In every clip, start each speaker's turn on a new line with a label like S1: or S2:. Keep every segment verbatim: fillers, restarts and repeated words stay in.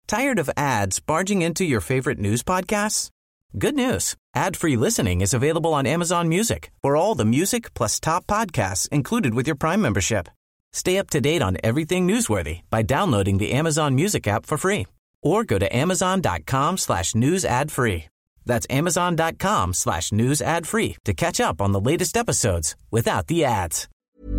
S1: Tired of ads barging into your favorite news podcasts? Good news. Ad-free listening is available on Amazon Music for all the music plus top podcasts included with your Prime membership. Stay up to date on everything newsworthy by downloading the Amazon Music app for free or go to amazon.com slash news ad free. That's amazon.com slash news ad free to catch up on the latest episodes without the ads.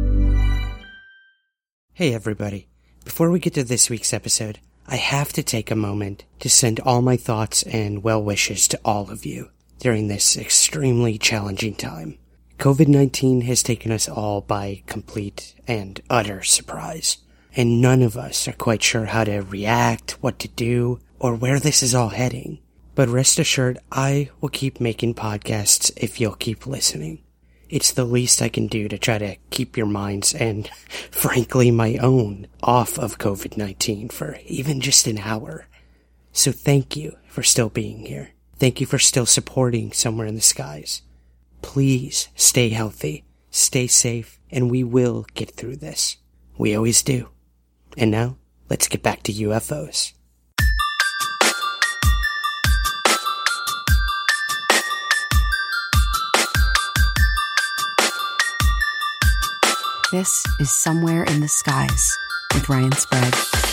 S2: Hey everybody. Before we get to this week's episode, I have to take a moment to send all my thoughts and well wishes to all of you during this extremely challenging time. covid nineteen has taken us all by complete and utter surprise, and none of us are quite sure how to react, what to do, or where this is all heading. But rest assured, I will keep making podcasts if you'll keep listening. It's the least I can do to try to keep your minds, and frankly my own, off of covid nineteen for even just an hour. So thank you for still being here. Thank you for still supporting Somewhere in the Skies. Please stay healthy, stay safe, and we will get through this. We always do. And now, let's get back to U F Os.
S3: This is Somewhere in the Skies with Ryan Sprague.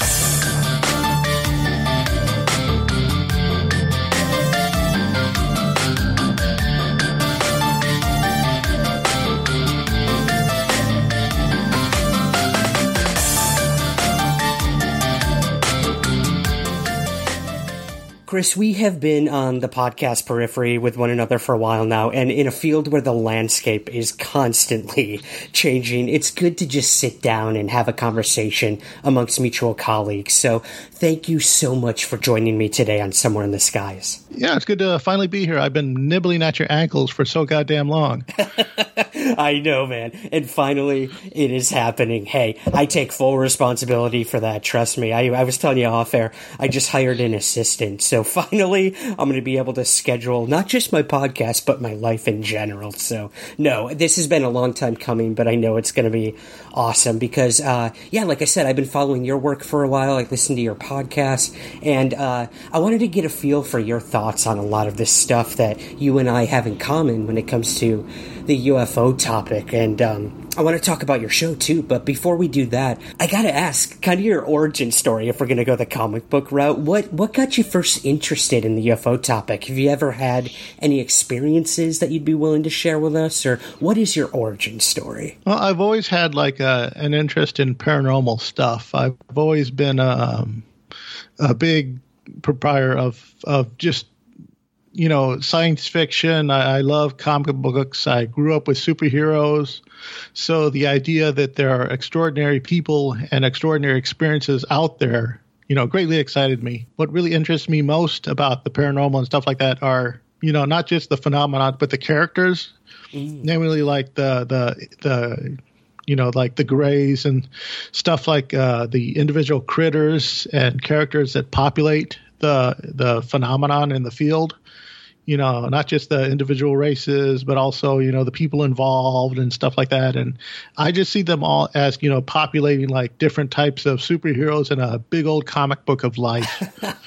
S2: Chris, we have been on the podcast periphery with one another for a while now, and in a field where the landscape is constantly changing, it's good to just sit down and have a conversation amongst mutual colleagues. So thank you so much for joining me today on Somewhere in the Skies.
S4: Yeah, it's good to finally be here. I've been nibbling at your ankles for so goddamn long.
S2: I know, man. And finally, it is happening. Hey, I take full responsibility for that. Trust me. I, I was telling you off air, I just hired an assistant. So finally, I'm going to be able to schedule not just my podcast, but my life in general. So no, this has been a long time coming, but I know it's going to be awesome because, uh, yeah, like I said, I've been following your work for a while. I listened to your podcast, and uh, I wanted to get a feel for your thoughts on a lot of this stuff that you and I have in common when it comes to the U F O topic. And um, I want to talk about your show too, but before we do that, I gotta ask kind of your origin story if we're gonna go the comic book route. What what got you first interested in the U F O topic? Have you ever had any experiences that you'd be willing to share with us, or what is your origin story?
S4: Well, I've always had like a, an interest in paranormal stuff. I've always been um, a big proprietor of of just you know, science fiction. I, I love comic books. I grew up with superheroes. So the idea that there are extraordinary people and extraordinary experiences out there, you know, greatly excited me. What really interests me most about the paranormal and stuff like that are, you know, not just the phenomenon, but the characters, mm. namely like the, the, the, you know, like the Greys and stuff like uh, the individual critters and characters that populate the the phenomenon in the field. You know, not just the individual races, but also, you know, the people involved and stuff like that. And I just see them all as, you know, populating like different types of superheroes in a big old comic book of life.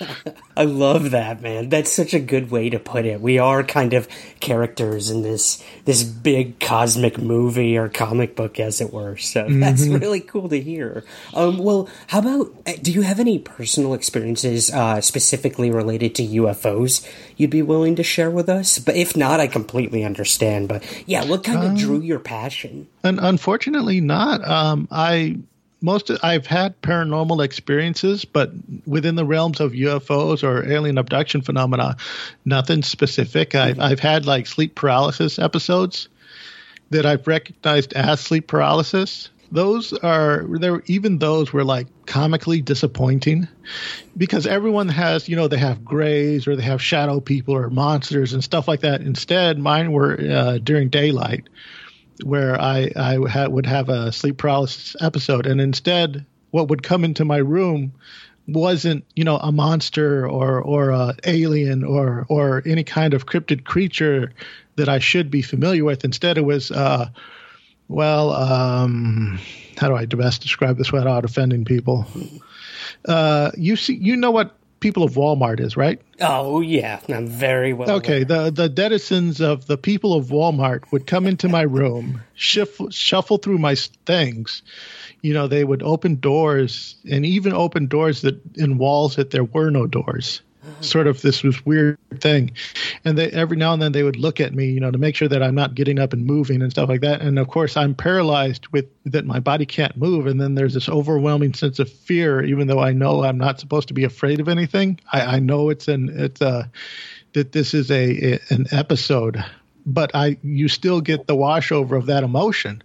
S2: I love that, man. That's such a good way to put it. We are kind of characters in this this big cosmic movie or comic book, as it were. So mm-hmm. That's really cool to hear. Um, well, how about, do you have any personal experiences uh, specifically related to U F Os you'd be willing to share with us? But if not, I completely understand. But yeah, what kind of um, drew your passion?
S4: And unfortunately not. Um, I most of, I've had paranormal experiences, but within the realms of U F Os or alien abduction phenomena, nothing specific. I've mm-hmm. I've had like sleep paralysis episodes that I've recognized as sleep paralysis. Those are there. Even those were like comically disappointing because everyone has, you know, they have grays or they have shadow people or monsters and stuff like that. Instead, mine were uh, during daylight, where I I ha- would have a sleep paralysis episode, and instead, what would come into my room wasn't, you know, a monster or or a alien or or any kind of cryptid creature that I should be familiar with. Instead, it was. Uh, Well, um, how do I best describe this without offending people? Uh, you see, you know what people of Walmart is, right?
S2: Oh, yeah. I'm very well
S4: Okay,
S2: aware.
S4: the the denizens of the people of Walmart would come into my room, shuffle, shuffle through my things. You know, they would open doors and even open doors that in walls that there were no doors. Sort of this was weird thing. And they every now and then they would look at me, you know, to make sure that I'm not getting up and moving and stuff like that. And of course, I'm paralyzed with that my body can't move. And then there's this overwhelming sense of fear, even though I know I'm not supposed to be afraid of anything. I, I know it's an it's a that this is a, a an episode, but I you still get the washover of that emotion.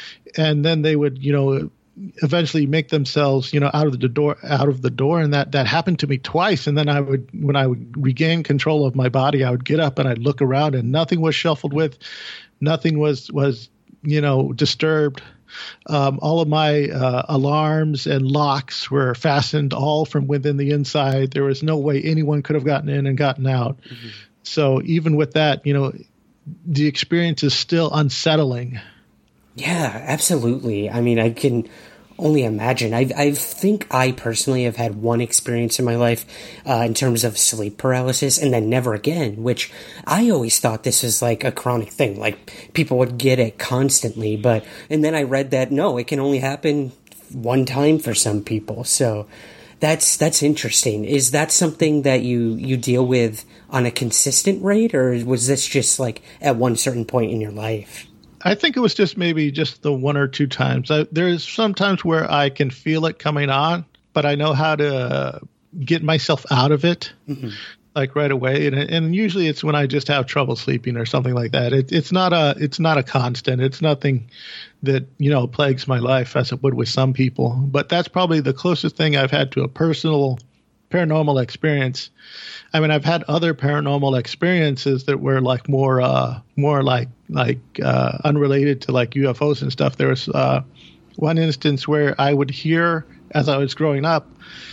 S4: And then they would, you know, eventually make themselves, you know, out of the door, out of the door. And that, that happened to me twice. And then I would, when I would regain control of my body, I would get up and I'd look around and nothing was shuffled with, nothing was, was, you know, disturbed. Um, all of my uh, alarms and locks were fastened all from within the inside. There was no way anyone could have gotten in and gotten out. Mm-hmm. So even with that, you know, the experience is still unsettling.
S2: Yeah, absolutely. I mean, I can only imagine. I I think I personally have had one experience in my life uh, in terms of sleep paralysis, and then never again, which I always thought this was like a chronic thing. Like, people would get it constantly, but, and then I read that, no, it can only happen one time for some people. So that's, that's interesting. Is that something that you, you deal with on a consistent rate, or was this just like at one certain point in your life?
S4: I think it was just maybe just the one or two times. I, there's some times where I can feel it coming on, but I know how to get myself out of it, mm-hmm. like right away. And, and usually it's when I just have trouble sleeping or something like that. It, it's not a it's not a constant. It's nothing that, you know, plagues my life as it would with some people. But that's probably the closest thing I've had to a personal paranormal experience. I mean, I've had other paranormal experiences that were like more, uh, more like like uh, unrelated to like U F Os and stuff. There was uh, one instance where I would hear, as I was growing up,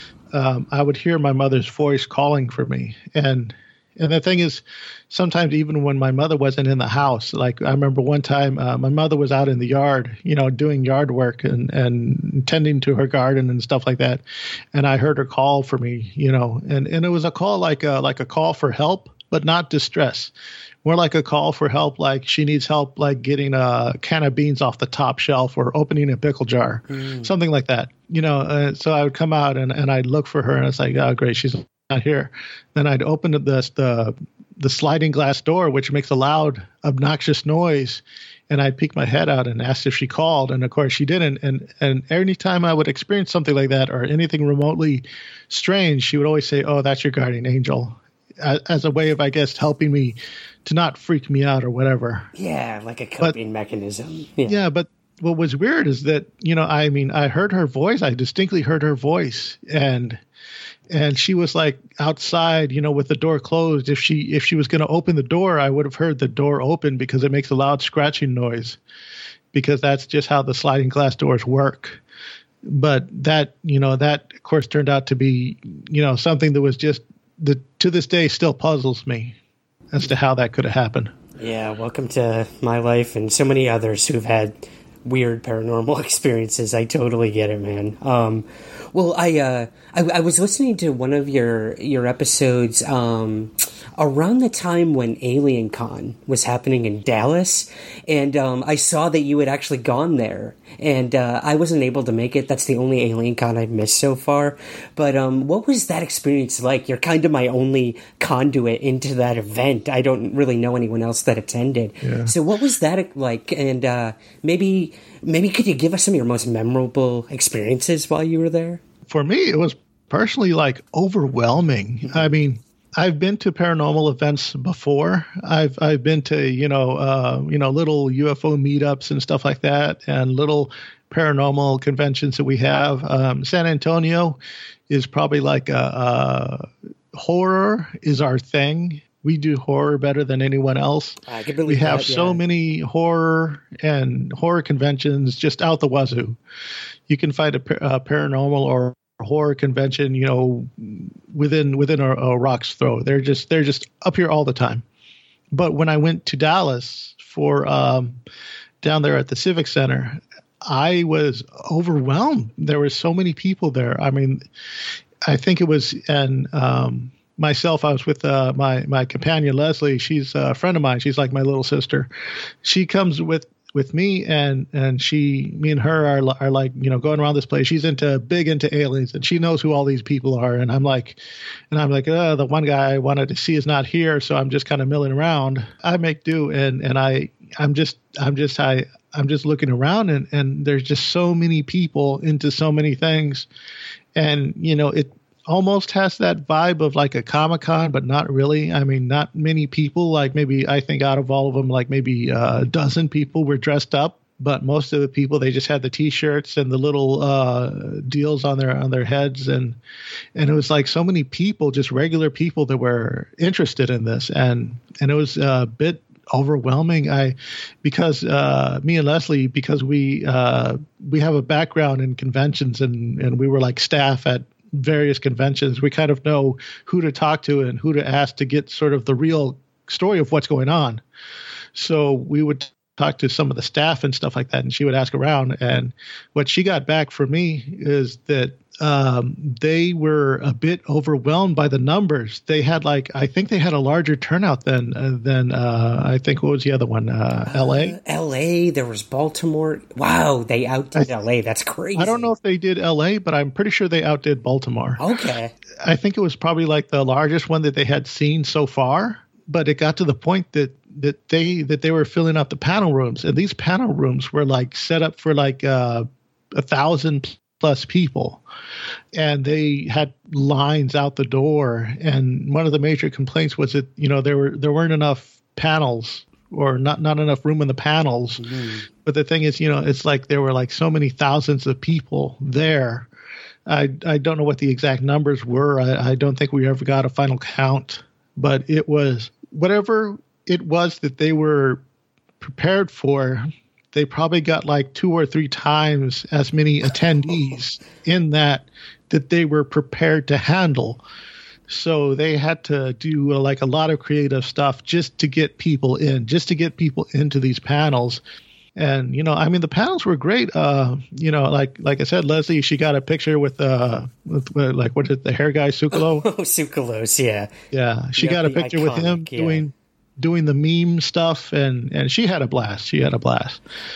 S4: um, I would hear my mother's voice calling for me, and and the thing is, sometimes even when my mother wasn't in the house, like I remember one time uh, my mother was out in the yard, you know, doing yard work and, and tending to her garden and stuff like that. And I heard her call for me, you know, and, and it was a call like a, like a call for help, but not distress. More like a call for help, like she needs help, like getting a can of beans off the top shelf or opening a pickle jar, mm. something like that. You know, uh, so I would come out and, and I'd look for her and it's like, oh, great, she's not here. Then I'd open the, the the sliding glass door, which makes a loud, obnoxious noise, and I'd peek my head out and ask if she called, and of course she didn't. And and every time I would experience something like that or anything remotely strange, she would always say, "Oh, that's your guardian angel," as, as a way of, I guess, helping me to not freak me out or whatever.
S2: Yeah, like a coping but, mechanism. Yeah.
S4: yeah, but what was weird is that, you know, I mean, I heard her voice. I distinctly heard her voice, and and she was like outside, you know, with the door closed. If she if she was going to open the door, I would have heard the door open because it makes a loud scratching noise, because that's just how the sliding glass doors work. But that, you know, that of course turned out to be, you know, something that was just that to this day still puzzles me as to how that could have happened.
S2: Yeah, welcome to my life and so many others who've had weird paranormal experiences. I totally get it, man. Um, well, I, uh, I I was listening to one of your your episodes um, around the time when Alien Con was happening in Dallas, and um, I saw that you had actually gone there, and uh, I wasn't able to make it. That's the only Alien Con I've missed so far. But um, what was that experience like? You're kind of my only conduit into that event. I don't really know anyone else that attended. Yeah. So what was that like? And uh, maybe maybe could you give us some of your most memorable experiences while you were there?
S4: For me, it was personally like overwhelming. I mean, I've been to paranormal events before. I've I've been to, you know, uh, you know, little U F O meetups and stuff like that, and little paranormal conventions that we have. Um, San Antonio is probably like a, a horror is our thing. We do horror better than anyone else.
S2: I can believe
S4: we have
S2: that, yeah.
S4: so many horror and horror conventions just out the wazoo. You can find a, a paranormal or horror convention, you know, within within a, a rock's throw. They're just they're just up here all the time. But when I went to Dallas for um, down there at the Civic Center, I was overwhelmed. There were so many people there. I mean, I think it was, and um, myself, I was with uh, my my companion Leslie. She's a friend of mine. She's like my little sister. She comes with. with me and and she me and her are are like, you know, going around this place. She's into big into aliens, and she knows who all these people are, and I'm like and I'm like uh the one guy I wanted to see is not here, so I'm just kind of milling around. I make do, and and I I'm just I'm just I I'm just looking around, and and there's just so many people into so many things, and you know, it almost has that vibe of like a Comic-Con, but not really. I mean, not many people, like maybe I think out of all of them, like maybe a dozen people were dressed up, but most of the people, they just had the T-shirts and the little uh, deals on their on their heads, and and it was like so many people, just regular people that were interested in this, and and it was a bit overwhelming. I because uh, me and Leslie, because we uh, we have a background in conventions, and and we were like staff at various conventions. We kind of know who to talk to and who to ask to get sort of the real story of what's going on. So we would talk to some of the staff and stuff like that, and she would ask around. And what she got back from me is that um, they were a bit overwhelmed by the numbers. They had like, I think they had a larger turnout than, uh, than uh, I think, what was the other one? Uh, L A?
S2: Uh, L A, there was Baltimore. Wow, they outdid I, L A. That's crazy.
S4: I don't know if they did L A, but I'm pretty sure they outdid Baltimore.
S2: Okay.
S4: I think it was probably like the largest one that they had seen so far, but it got to the point that that they that they were filling up the panel rooms, and these panel rooms were like set up for like uh, a thousand plus people, and they had lines out the door. And one of the major complaints was that, you know, there were there weren't enough panels, or not not enough room in the panels. Mm-hmm. But the thing is, you know, it's like there were like so many thousands of people there. I I don't know what the exact numbers were. I, I don't think we ever got a final count, but it was whatever it was that they were prepared for. They probably got like two or three times as many attendees in that that they were prepared to handle. So they had to do uh, like a lot of creative stuff just to get people in, just to get people into these panels. And, you know, I mean, the panels were great. Uh, you know, like like I said, Leslie, she got a picture with, uh, with uh, like, what is it, the hair guy, Sukalo?
S2: Oh, Sukalos, yeah.
S4: Yeah, she
S2: yeah,
S4: got a picture iconic, with him yeah. doing doing the meme stuff, and, and she had a blast. She had a blast.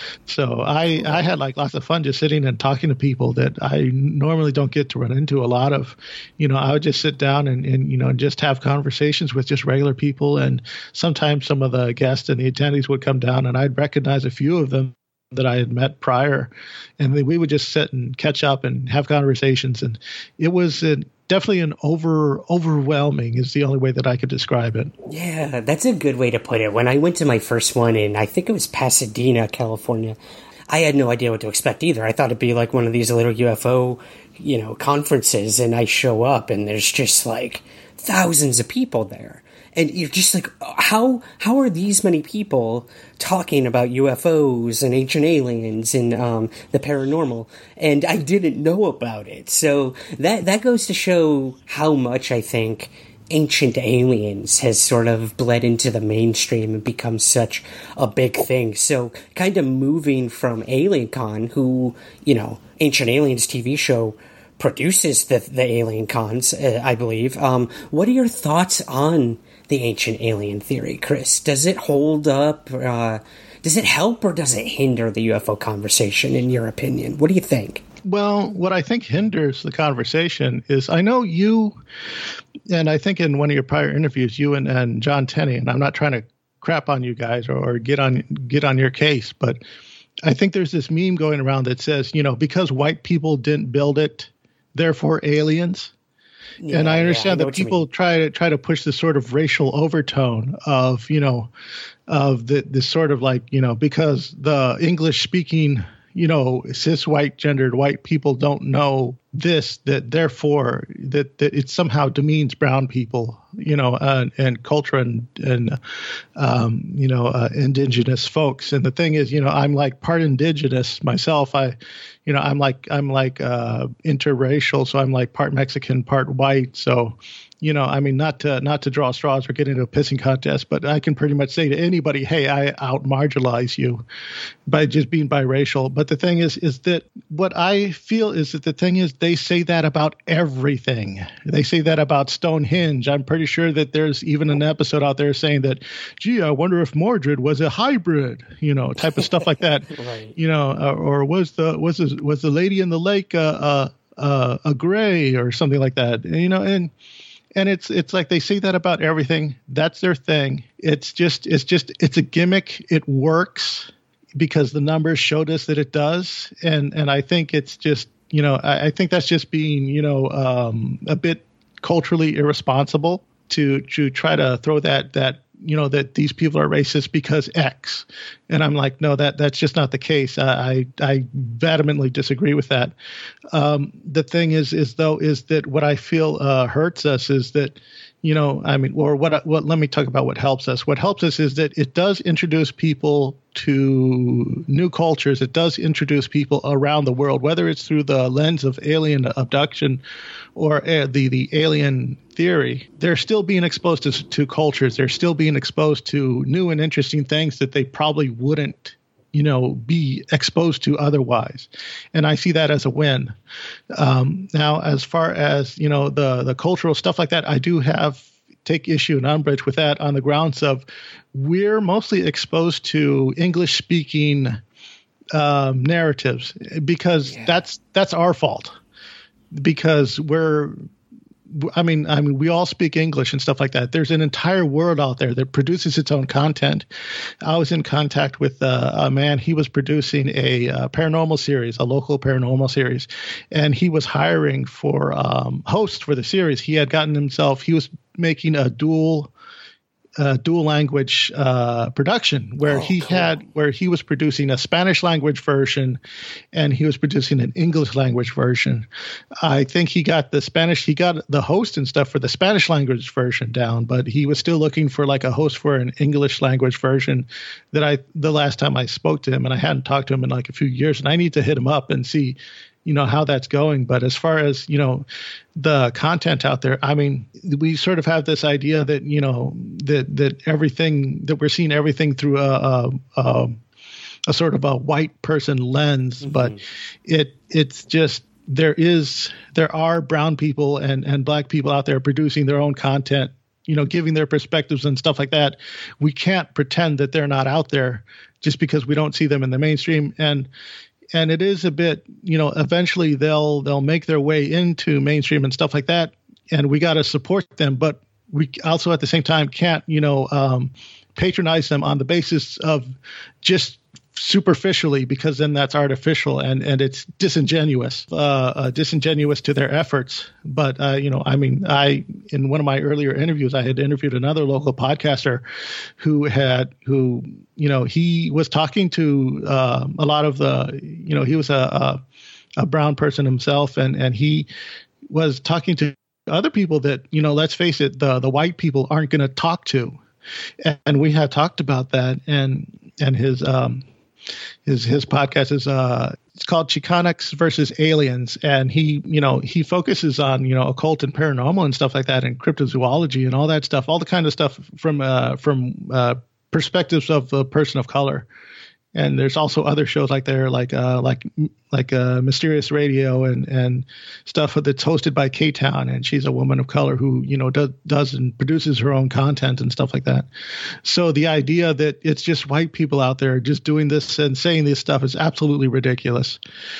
S4: So I, I had like lots of fun just sitting and talking to people that I normally don't get to run into a lot of. You know, I would just sit down and, and you know, just have conversations with just regular people. And sometimes some of the guests and the attendees would come down, and I'd recognize a few of them that I had met prior, and we would just sit and catch up and have conversations. And it was a, definitely an over overwhelming is the only way that I could describe it.
S2: Yeah, that's a good way to put it. When I went to my first one in, I think it was Pasadena, California, I had no idea what to expect either. I thought it'd be like one of these little U F O, you know, conferences, and I show up and there's just like thousands of people there. And you're just like, how how are these many people talking about U F Os and ancient aliens and um, the paranormal? And I didn't know about it. So that that goes to show how much I think ancient aliens has sort of bled into the mainstream and become such a big thing. So kind of moving from AlienCon, who, you know, Ancient Aliens T V show produces the, the Alien Cons, uh, I believe. Um, what are your thoughts on the ancient alien theory, Chris? Does it hold up? Uh, does it help or does it hinder the U F O conversation, in your opinion? What do you think?
S4: Well, what I think hinders the conversation is, I know you, and I think in one of your prior interviews, you and, and John Tenney, and I'm not trying to crap on you guys or, or get on get on your case, but I think there's this meme going around that says, you know, because white people didn't build it, therefore aliens. Yeah, and I understand yeah, I that people try to try to push this sort of racial overtone of, you know, of the, this sort of like, you know, because the English speaking, you know, cis white gendered white people don't know this, that therefore that, that it somehow demeans brown people, you know, uh, and culture and, and um, you know, uh, indigenous folks. And the thing is, you know, I'm like part indigenous myself. I, you know, I'm like, I'm like uh, interracial. So I'm like part Mexican, part white. So, you know, I mean, not to, not to draw straws or get into a pissing contest, but I can pretty much say to anybody, hey, I out marginalize you by just being biracial. But the thing is, is that what I feel is that the thing is they say that about everything. They say that about Stonehenge. I'm pretty sure that there's even an episode out there saying that, gee, I wonder if Mordred was a hybrid, you know, type of stuff like that. Right. You know, uh, or was the was the, was the lady in the lake uh, uh, uh, a gray or something like that? You know, and and it's it's like they say that about everything. That's their thing. It's just it's just it's a gimmick. It works because the numbers showed us that it does, and and I think it's just. You know, I, I think that's just being, you know, um, a bit culturally irresponsible to to try to throw that that you know that these people are racist because X, and I'm like, no, that that's just not the case. I I, I vehemently disagree with that. Um, the thing is, is though, is that what I feel uh, hurts us is that. You know, I mean, or what, what, let me talk about what helps us. What helps us is that it does introduce people to new cultures. It does introduce people around the world, whether it's through the lens of alien abduction or uh, the, the alien theory. They're still being exposed to, to cultures. They're still being exposed to new and interesting things that they probably wouldn't you know, be exposed to otherwise. And I see that as a win. Um, now, as far as, you know, the, the cultural stuff like that, I do have take issue and umbrage with that on the grounds of we're mostly exposed to English speaking um, narratives because yeah. that's, that's our fault because we're, I mean, I mean, we all speak English and stuff like that. There's an entire world out there that produces its own content. I was in contact with uh, a man. He was producing a uh, paranormal series, a local paranormal series, and he was hiring for um, hosts for the series. He had gotten himself. He was making a dual. Uh, dual language uh, production where oh, he cool. had where he was producing a Spanish language version and he was producing an English language version. I think he got the Spanish, he got the host and stuff for the Spanish language version down, but he was still looking for like a host for an English language version that I, the last time I spoke to him, and I hadn't talked to him in like a few years, and I need to hit him up and see, you know, how that's going. But as far as, you know, the content out there, I mean, we sort of have this idea that, you know, that, that everything that we're seeing everything through a, a, a, a sort of a white person lens, mm-hmm. but it, it's just, there is, there are brown people and, and black people out there producing their own content, you know, giving their perspectives and stuff like that. We can't pretend that they're not out there just because we don't see them in the mainstream. And, And it is a bit, you know, eventually they'll they'll make their way into mainstream and stuff like that. And we got to support them. But we also at the same time can't, you know, um, patronize them on the basis of just superficially, because then that's artificial and, and it's disingenuous, uh, uh, disingenuous to their efforts. But, uh, you know, I mean, I in one of my earlier interviews, I had interviewed another local podcaster who had who, you know, he was talking to uh, a lot of the, you know, he was a, a, a brown person himself. And, and he was talking to other people that, you know, let's face it, the, the white people aren't going to talk to. And, and we had talked about that. And, and his, um, His his podcast is uh it's called Chicanx versus Aliens, and he you know he focuses on you know occult and paranormal and stuff like that, and cryptozoology and all that stuff, all the kind of stuff from uh from uh perspectives of a person of color. And there's also other shows like there, like uh, like like uh, Mysterious Radio and, and stuff that's hosted by K-Town, and she's a woman of color who you know does does and produces her own content and stuff like that. So the idea that it's just white people out there just doing this and saying this stuff is absolutely ridiculous.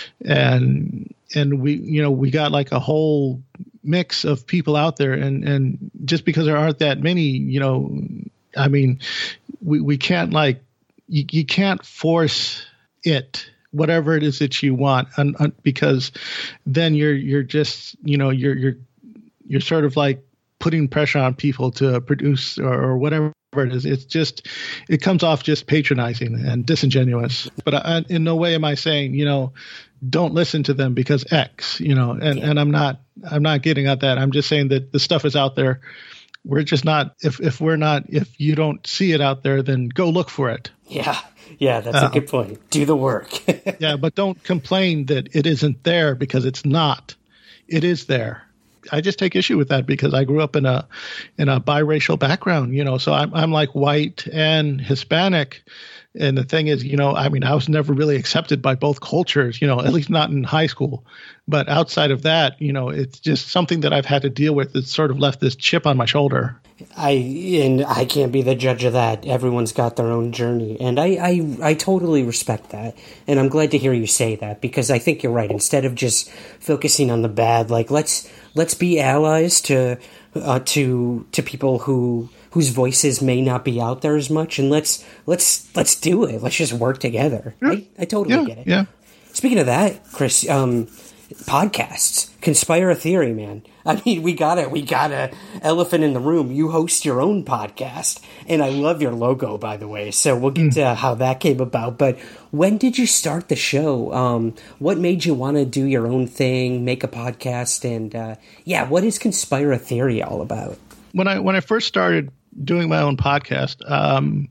S4: And and we you know we got like a whole mix of people out there, and and just because there aren't that many, you know, I mean, we we can't like. You, you can't force it, whatever it is that you want, un, un, because then you're you're just you know you're you're you're sort of like putting pressure on people to produce or, or whatever it is. It's just it comes off just patronizing and disingenuous. But I, in no way am I saying you know don't listen to them because X, you know, and, and I'm not I'm not getting at that. I'm just saying that the stuff is out there. We're just not, if, if we're not, if you don't see it out there, then go look for it.
S2: Yeah. Yeah. That's uh, a good point. Do the work.
S4: Yeah. But don't complain that it isn't there, because it's not. It is there. I just take issue with that because I grew up in a, in a biracial background, you know, so I'm, I'm like white and Hispanic, And the thing is, you know, I mean, I was never really accepted by both cultures, you know, at least not in high school. But outside of that, you know, it's just something that I've had to deal with that's sort of left this chip on my shoulder.
S2: I and I can't be the judge of that. Everyone's got their own journey, and I, I, I totally respect that. And I'm glad to hear you say that, because I think you're right. Instead of just focusing on the bad, like let's let's be allies to uh, to to people who whose voices may not be out there as much, and let's let's let's do it. Let's just work together. Yeah. I, I totally
S4: yeah,
S2: get it.
S4: Yeah.
S2: Speaking of that, Chris, um, podcasts, Conspire a Theory, man. I mean, we got it. We got a elephant in the room. You host your own podcast, and I love your logo, by the way. So we'll get mm. to how that came about. But when did you start the show? Um, what made you want to do your own thing, make a podcast, and uh, yeah, what is Conspire a Theory all about?
S4: When I when I first started doing my own podcast, um,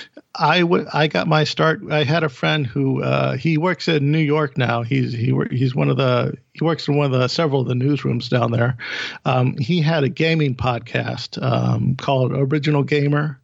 S4: I, w- I got my start. I had a friend who uh, he works in New York now. He's he he's one of the he works in one of the several of the newsrooms down there. Um, he had a gaming podcast um, called Original Gamer,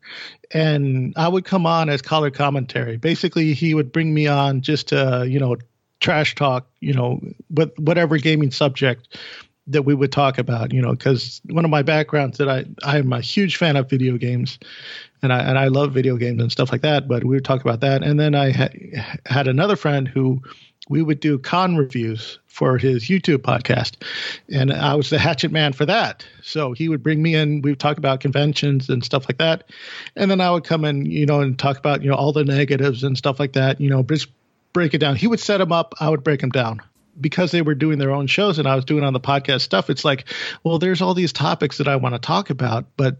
S4: and I would come on as color commentary. Basically, he would bring me on just to you know trash talk, you know, with whatever gaming subject that we would talk about, you know, because one of my backgrounds that I I'm a huge fan of video games. And I and I love video games and stuff like that, but we would talk about that. And then I ha- had another friend who we would do con reviews for his YouTube podcast, and I was the hatchet man for that. So he would bring me in. We would talk about conventions and stuff like that, and then I would come in, you know, and talk about you know all the negatives and stuff like that. You know, just break it down. He would set them up. I would break them down. Because they were doing their own shows and I was doing on the podcast stuff. It's like, well, there's all these topics that I want to talk about, but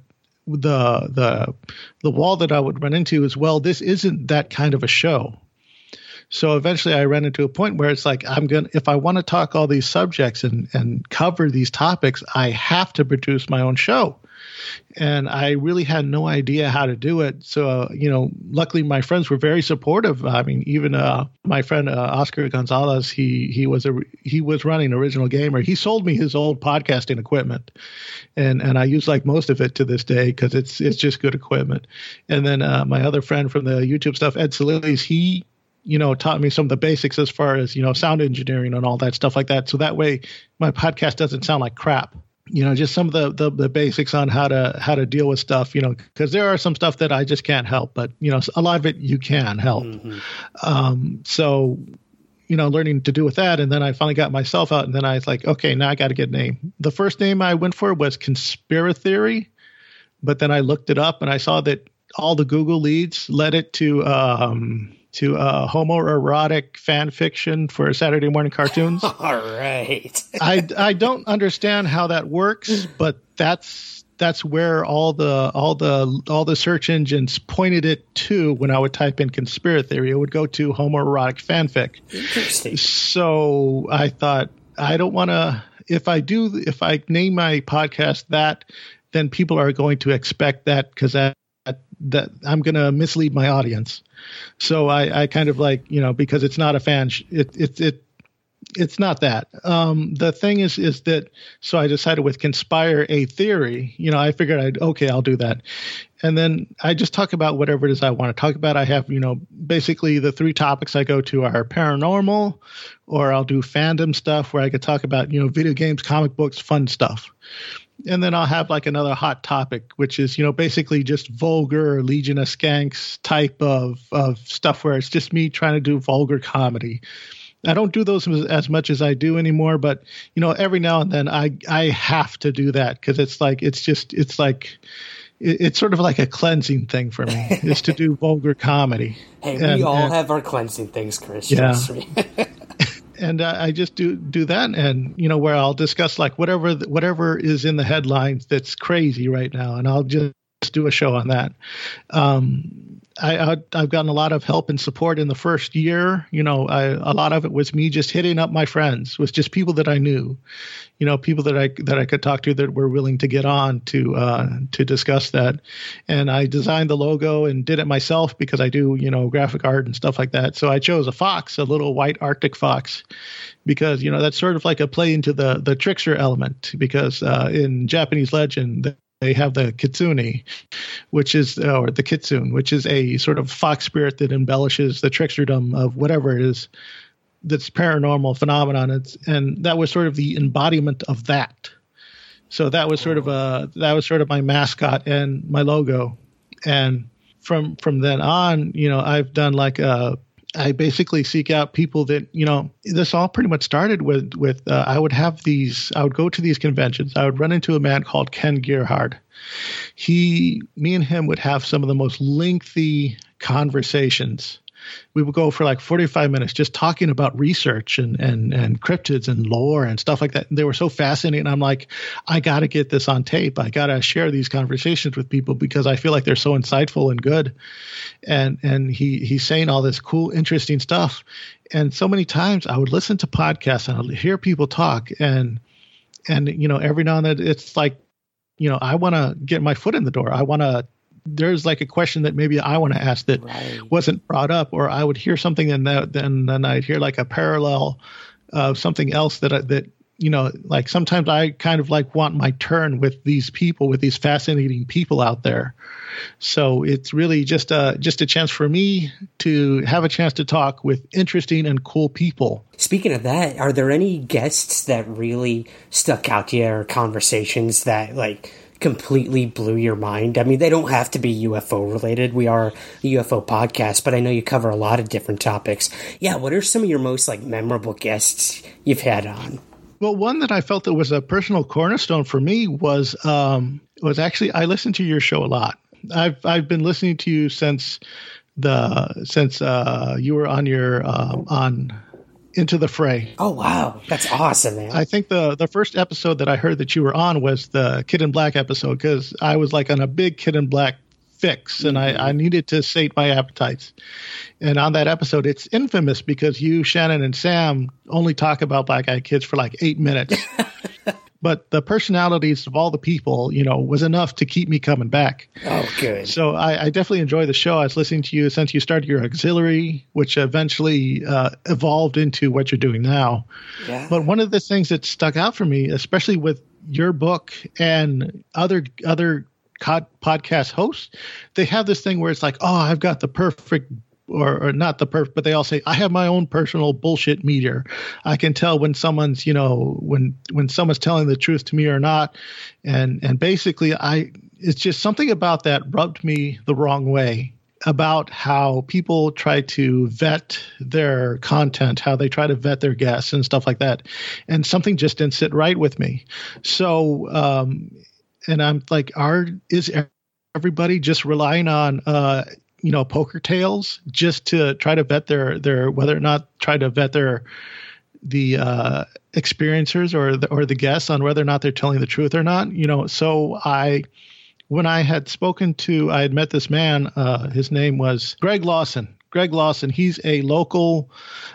S4: the the the wall that I would run into is, well, this isn't that kind of a show. So eventually I ran into a point where it's like, I'm going to, if I want to talk all these subjects and, and cover these topics, I have to produce my own show. And I really had no idea how to do it. So, uh, you know, luckily my friends were very supportive. I mean, even uh, my friend uh, Oscar Gonzalez, he he was a he was running Original Gamer. He sold me his old podcasting equipment, and and I use like most of it to this day because it's it's just good equipment. And then uh, my other friend from the YouTube stuff, Ed Solilis, he you know taught me some of the basics as far as you know sound engineering and all that stuff like that. So that way my podcast doesn't sound like crap. You know, just some of the, the, the basics on how to how to deal with stuff, you know, because there are some stuff that I just can't help. But, you know, a lot of it you can help. Mm-hmm. Um, so, you know, learning to do with that. And then I finally got myself out. And then I was like, OK, now I got to get a name. The first name I went for was Conspire a Theory. But then I looked it up and I saw that all the Google leads led it to um, to uh, homoerotic fan fiction for Saturday morning cartoons.
S2: All right.
S4: I, I don't understand how that works, but that's that's where all the all the all the search engines pointed it to when I would type in Conspire Theory. It would go to homoerotic fanfic.
S2: Interesting.
S4: So I thought I don't want to. If I do, if I name my podcast that, then people are going to expect that because that that I'm going to mislead my audience. So I, I kind of like, you know, because it's not a fan, sh- it, it, it, it's not that. Um, the thing is, is that, so I decided with Conspire a Theory, you know, I figured I'd, okay, I'll do that. And then I just talk about whatever it is I want to talk about. I have, you know, basically the three topics I go to are paranormal, or I'll do fandom stuff where I could talk about, you know, video games, comic books, fun stuff. And then I'll have like another hot topic, which is, you know, basically just vulgar Legion of Skanks type of, of stuff where it's just me trying to do vulgar comedy. I don't do those as much as I do anymore, but, you know, every now and then I, I have to do that because it's like, it's just, it's like, it, it's sort of like a cleansing thing for me is to do vulgar comedy.
S2: Hey,
S4: and,
S2: we all
S4: and,
S2: have our cleansing things, Chris.
S4: Yeah.
S2: Trust me.
S4: And uh, I just do do that, and you know where I'll discuss like whatever whatever is in the headlines that's crazy right now, and I'll just do a show on that. Um, I, I I've gotten a lot of help and support in the first year. You know, I, a lot of it was me just hitting up my friends, was just people that I knew, you know, people that I that I could talk to that were willing to get on to uh, to discuss that. And I designed the logo and did it myself because I do, you know, graphic art and stuff like that. So I chose a fox, a little white Arctic fox, because, you know, that's sort of like a play into the the trickster element, because uh, in Japanese legend they have the kitsune, which is, or the kitsune, which is a sort of fox spirit that embellishes the tricksterdom of whatever it is that's paranormal phenomenon. It's, and that was sort of the embodiment of that. So that was sort of a, that was sort of my mascot and my logo. And from, from then on, you know, I've done like a, I basically seek out people that, you know, this all pretty much started with, with uh, I would have these, I would go to these conventions. I would run into a man called Ken Gerhard. He, me and him would have some of the most lengthy conversations. We would go for like forty-five minutes just talking about research and, and, and cryptids and lore and stuff like that. And they were so fascinating. I'm like, I got to get this on tape. I got to share these conversations with people because I feel like they're so insightful and good. And, and he, he's saying all this cool, interesting stuff. And so many times I would listen to podcasts and I'd hear people talk and, and, you know, every now and then it's like, you know, I want to get my foot in the door. I want to, there's like a question that maybe I want to ask that right. wasn't brought up, or I would hear something and that, then, then I'd hear like a parallel of something else that, I, that, you know, like sometimes I kind of like want my turn with these people, with these fascinating people out there. So it's really just a, just a chance for me to have a chance to talk with interesting and cool people.
S2: Speaking of that, are there any guests that really stuck out to you or conversations that like completely blew your mind? I mean, they don't have to be U F O related. We are a U F O podcast, but I know you cover a lot of different topics. Yeah, what are some of your most like memorable guests you've had on?
S4: Well, one that I felt that was a personal cornerstone for me was um, was actually I listened to your show a lot. I've I've been listening to you since the since uh, you were on your uh, on Into the Fray.
S2: Oh wow, that's awesome, man!
S4: I think the the first episode that I heard that you were on was the Kid in Black episode because I was like on a big Kid in Black fix and I, I needed to sate my appetites. And on that episode, it's infamous because you, Shannon, and Sam only talk about Black Eyed Kids for like eight minutes. But the personalities of all the people, you know, was enough to keep me coming back.
S2: Oh, good.
S4: So I, I definitely enjoy the show. I was listening to you since you started your auxiliary, which eventually uh, evolved into what you're doing now.
S2: Yeah.
S4: But one of the things that stuck out for me, especially with your book and other other podcast hosts, they have this thing where it's like, oh, I've got the perfect, or, or not the perfect, but they all say, I have my own personal bullshit meter. I can tell when someone's, you know, when when someone's telling the truth to me or not. And and basically, I it's just something about that rubbed me the wrong way about how people try to vet their content, how they try to vet their guests and stuff like that. And something just didn't sit right with me. So, um, and I'm like, are is everybody just relying on, uh, you know, poker tales just to try to vet their, their whether or not try to vet their the uh, experiencers or the, or the guests on whether or not they're telling the truth or not, you know. So I, when I had spoken to, I had met this man. Uh, his name was Greg Lawson. Greg Lawson. He's a local.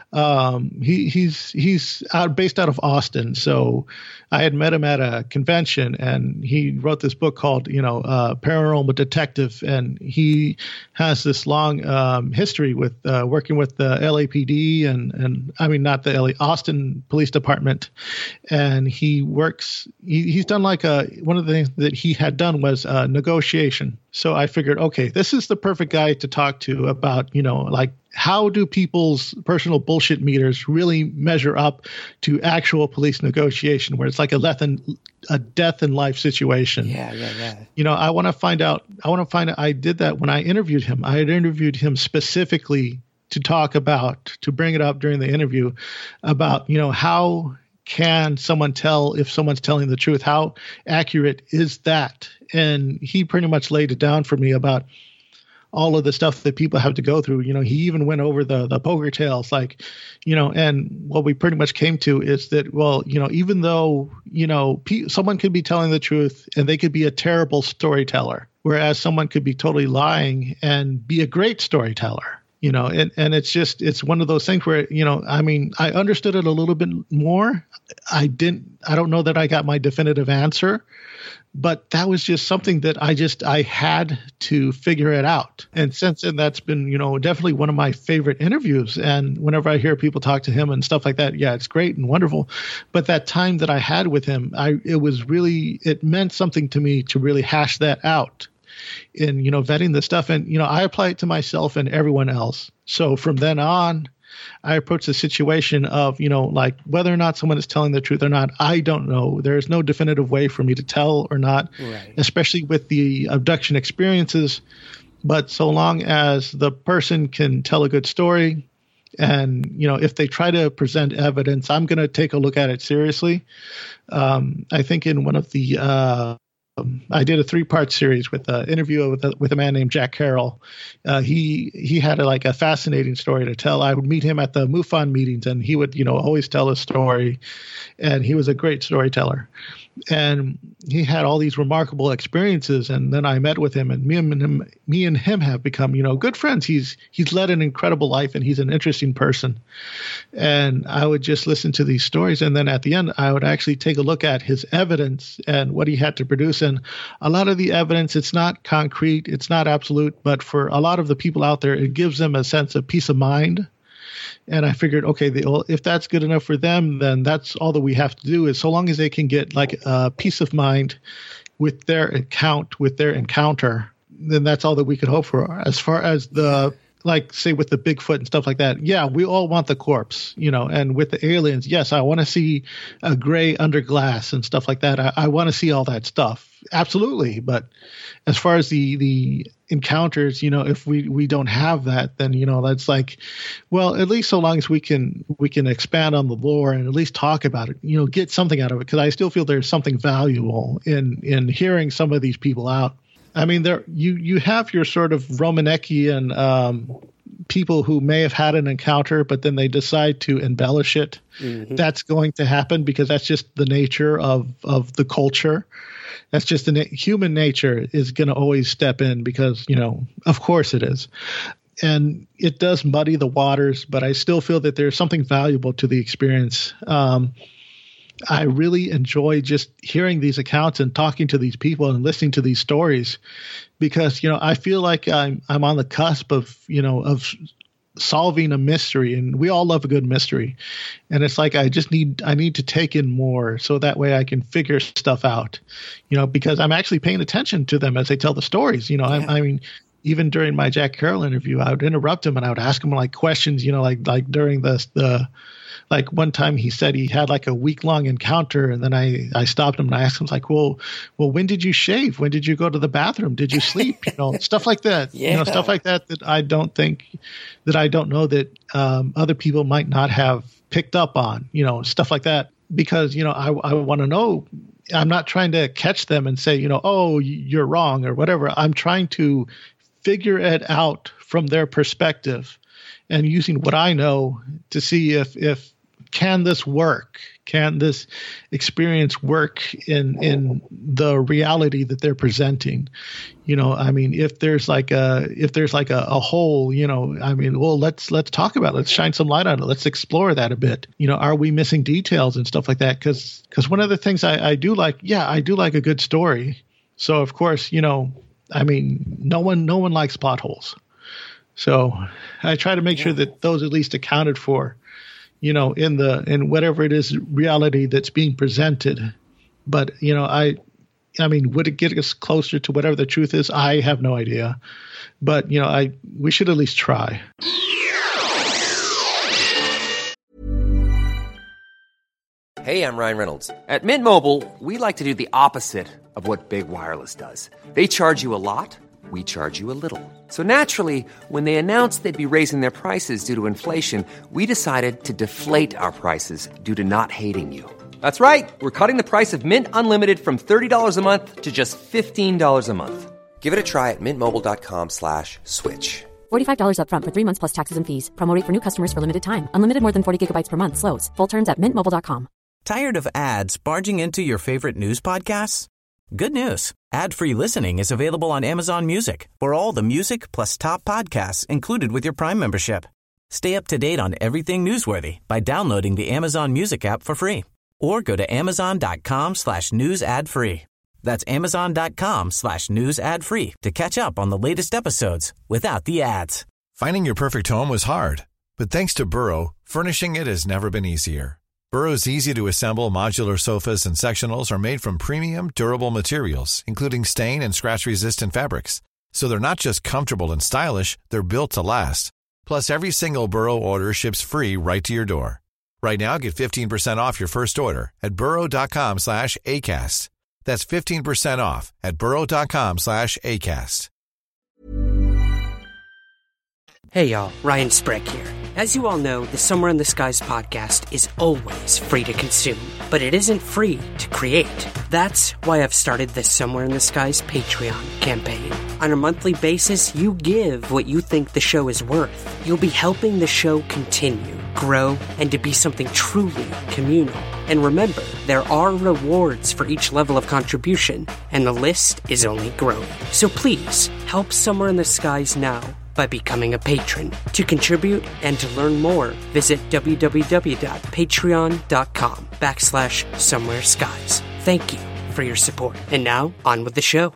S4: Um, he he's he's out based out of Austin. So I had met him at a convention, and he wrote this book called, you know, uh, Paranormal Detective, and he has this long um, history with uh, working with the L A P D and and I mean not the L A Austin Police Department, and he works. He, he's done like a one of the things that he had done was uh, negotiation. So I figured, okay, this is the perfect guy to talk to about, you know, like how do people's personal bullshit meters really measure up to actual police negotiation, where it's like a death and a death and life situation.
S2: Yeah, yeah, yeah.
S4: You know, I want to find out. I want to find out. I did that when I interviewed him. I had interviewed him specifically to talk about, to bring it up during the interview about, you know, how can someone tell if someone's telling the truth? How accurate is that? And he pretty much laid it down for me about all of the stuff that people have to go through. You know, he even went over the the poker tales, like, you know, and what we pretty much came to is that, well, you know, even though, you know, pe- someone could be telling the truth and they could be a terrible storyteller, whereas someone could be totally lying and be a great storyteller. You know, and, and it's just, it's one of those things where, you know, I mean, I understood it a little bit more. I didn't, I don't know that I got my definitive answer, but that was just something that I just, I had to figure it out. And since then, that's been, you know, definitely one of my favorite interviews. And whenever I hear people talk to him and stuff like that, yeah, it's great and wonderful. But that time that I had with him, I, it was really, it meant something to me to really hash that out. In, you know, vetting the stuff. And, you know, I apply it to myself and everyone else. So from then on, I approach the situation of, you know, like whether or not someone is telling the truth or not, I don't know. There is no definitive way for me to tell or not, right. Especially with the abduction experiences. But so long as the person can tell a good story and, you know, if they try to present evidence, I'm going to take a look at it seriously. Um, I think in one of the, uh, Um, I did a three-part series with an interview with a, with a man named Jack Carroll. Uh, he he had a, like a fascinating story to tell. I would meet him at the MUFON meetings, and he would, you know, always tell a story. And he was a great storyteller. And he had all these remarkable experiences. And then I met with him, and me and him, me and him have become, you know, good friends. He's he's led an incredible life, and he's an interesting person. And I would just listen to these stories, and then at the end, I would actually take a look at his evidence and what he had to produce. And a lot of the evidence, it's not concrete, it's not absolute, but for a lot of the people out there, it gives them a sense of peace of mind. And I figured, okay, they, well, if that's good enough for them, then that's all that we have to do is so long as they can get like a peace of mind with their account, with their encounter, then that's all that we could hope for. As far as the, like, say with the Bigfoot and stuff like that, yeah, we all want the corpse, you know, and with the aliens, yes, I want to see a gray under glass and stuff like that. I, I want to see all that stuff. Absolutely. But as far as the, the encounters, you know, if we, we don't have that, then, you know, that's like, well, at least so long as we can, we can expand on the lore and at least talk about it, you know, get something out of it. Cause I still feel there's something valuable in, in hearing some of these people out. I mean, there you, you have your sort of Romaneckian um, people who may have had an encounter, but then they decide to embellish it. Mm-hmm. That's going to happen because that's just the nature of, of the culture. That's just the na- human nature is going to always step in because, you know, of course it is. And it does muddy the waters, but I still feel that there's something valuable to the experience. Um, I really enjoy just hearing these accounts and talking to these people and listening to these stories because, you know, I feel like I'm, I'm on the cusp of, you know, of solving a mystery, and we all love a good mystery. And it's like, I just need, I need to take in more so that way I can figure stuff out, you know, because I'm actually paying attention to them as they tell the stories. You know, yeah. I, I mean, even during my Jack Carroll interview, I would interrupt him and I would ask him like questions, you know, like, like during the, the, like one time he said he had like a week long encounter, and then I, I stopped him and I asked him like, well, well, when did you shave? When did you go to the bathroom? Did you sleep? You know, stuff like that, yeah. you know, stuff like that, that I don't think that I don't know that um, other people might not have picked up on, you know, stuff like that, because, you know, I, I want to know, I'm not trying to catch them and say, you know, oh, you're wrong or whatever. I'm trying to figure it out from their perspective and using what I know to see if, if, can this work? Can this experience work in in the reality that they're presenting? You know, I mean, if there's like a if there's like a, a hole, you know, I mean, well, let's let's talk about it. Let's shine some light on it. Let's explore that a bit. You know, are we missing details and stuff like that? Because because one of the things I, I do like, yeah, I do like a good story. So of course, you know, I mean, no one no one likes plot holes. So I try to make yeah. sure that those at least accounted for, you know, in the, in whatever it is reality that's being presented. But, you know, I, I mean, would it get us closer to whatever the truth is? I have no idea, but, you know, I, we should at least try.
S5: Hey, I'm Ryan Reynolds. At Mint Mobile, we like to do the opposite of what Big Wireless does. They charge you a lot. We charge you a little. So naturally, when they announced they'd be raising their prices due to inflation, we decided to deflate our prices due to not hating you. That's right. We're cutting the price of Mint Unlimited from thirty dollars a month to just fifteen dollars a month. Give it a try at mintmobile.com slash switch.
S3: forty-five dollars up front for three months plus taxes and fees. Promo rate for new customers for limited time. Unlimited more than forty gigabytes per month slows. Full terms at mint mobile dot com.
S1: Tired of ads barging into your favorite news podcasts? Good news. Ad-free listening is available on Amazon Music for all the music plus top podcasts included with your Prime membership. Stay up to date on everything newsworthy by downloading the Amazon Music app for free or go to amazon.com slash news ad free. That's amazon.com slash news ad free to catch up on the latest episodes without the ads.
S6: Finding your perfect home was hard, but thanks to Burrow, furnishing it has never been easier. Burrow's easy-to-assemble modular sofas and sectionals are made from premium, durable materials, including stain and scratch-resistant fabrics. So they're not just comfortable and stylish, they're built to last. Plus, every single Burrow order ships free right to your door. Right now, get fifteen percent off your first order at burrow.com slash ACAST. That's fifteen percent off at burrow.com slash ACAST.
S2: Hey y'all, Ryan Sprague here. As you all know, the Somewhere in the Skies podcast is always free to consume, but it isn't free to create. That's why I've started the Somewhere in the Skies Patreon campaign. On a monthly basis, you give what you think the show is worth. You'll be helping the show continue, grow, and to be something truly communal. And remember, there are rewards for each level of contribution, and the list is only growing. So please, help Somewhere in the Skies now by becoming a patron. To contribute and to learn more, visit www.patreon.com backslash somewhere skies. Thank you for your support. And now, on with the show.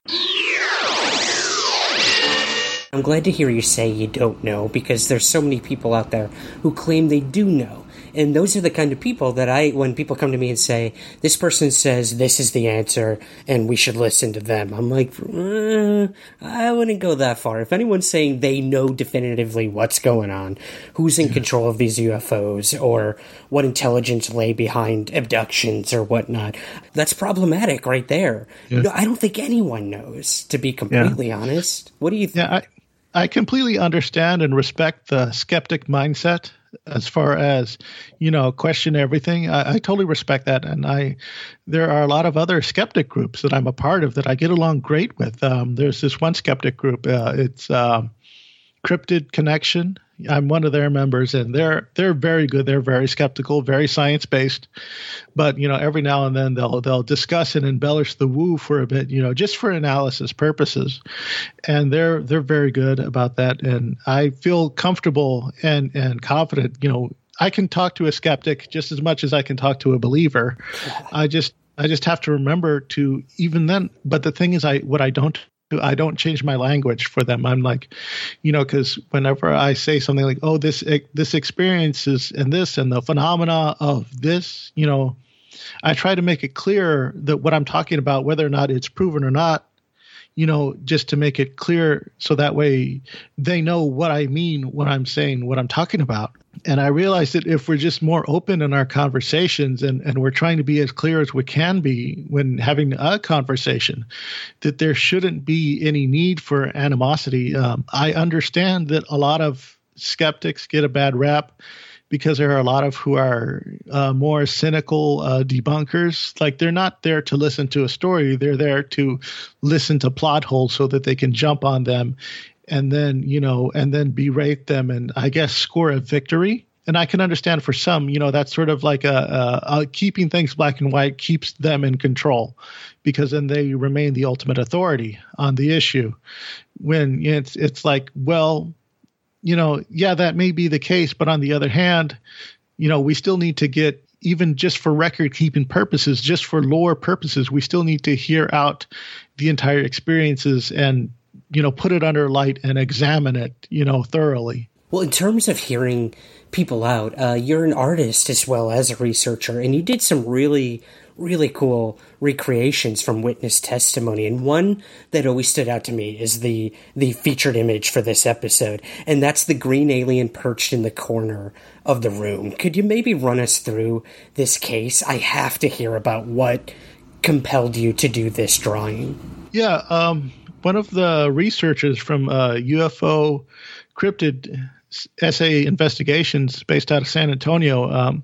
S2: I'm glad to hear you say you don't know, because there's so many people out there who claim they do know. And those are the kind of people that I, when people come to me and say, this person says this is the answer and we should listen to them, I'm like, uh, I wouldn't go that far. If anyone's saying they know definitively what's going on, who's in control of these U F Os, or what intelligence lay behind abductions or whatnot, that's problematic right there. Yeah. No, I don't think anyone knows, to be completely yeah. honest. What do you think?
S4: Yeah, I, I completely understand and respect the skeptic mindset. As far as, you know, question everything, I, I totally respect that. And I, there are a lot of other skeptic groups that I'm a part of that I get along great with. Um, there's this one skeptic group. Uh, it's um, Cryptid Connection. I'm one of their members, and they're they're very good. They're very skeptical, very science based. But you know, every now and then they'll they'll discuss and embellish the woo for a bit, you know, just for analysis purposes. And they're they're very good about that. And I feel comfortable and and confident. You know, I can talk to a skeptic just as much as I can talk to a believer. I just I just have to remember to even then. But the thing is, I what I don't. I don't change my language for them. I'm like, you know, because whenever I say something like, oh, this this experience is and this and the phenomena of this, you know, I try to make it clear that what I'm talking about, whether or not it's proven or not, you know, just to make it clear so that way they know what I mean when I'm saying what I'm talking about. And I realize that if we're just more open in our conversations and, and we're trying to be as clear as we can be when having a conversation, that there shouldn't be any need for animosity. Um, I understand that a lot of skeptics get a bad rap because there are a lot of who are uh, more cynical uh, debunkers. Like, they're not there to listen to a story. They're there to listen to plot holes so that they can jump on them and then, you know, and then berate them and I guess score a victory. And I can understand for some, you know, that's sort of like a, a, a keeping things black and white keeps them in control, because then they remain the ultimate authority on the issue. When it's it's like, well, you know, yeah, that may be the case, but on the other hand, you know, we still need to get, even just for record keeping purposes, just for lore purposes, we still need to hear out the entire experiences and, you know, put it under light and examine it, you know, thoroughly.
S2: Well, in terms of hearing people out, uh, you're an artist as well as a researcher, and you did some really, really cool recreations from witness testimony. And one that always stood out to me is the the featured image for this episode, and that's the green alien perched in the corner of the room. Could you maybe run us through this case? I have to hear about what compelled you to do this drawing.
S4: Yeah, um, one of the researchers from uh, U F O Cryptid S A Investigations, based out of San Antonio, um,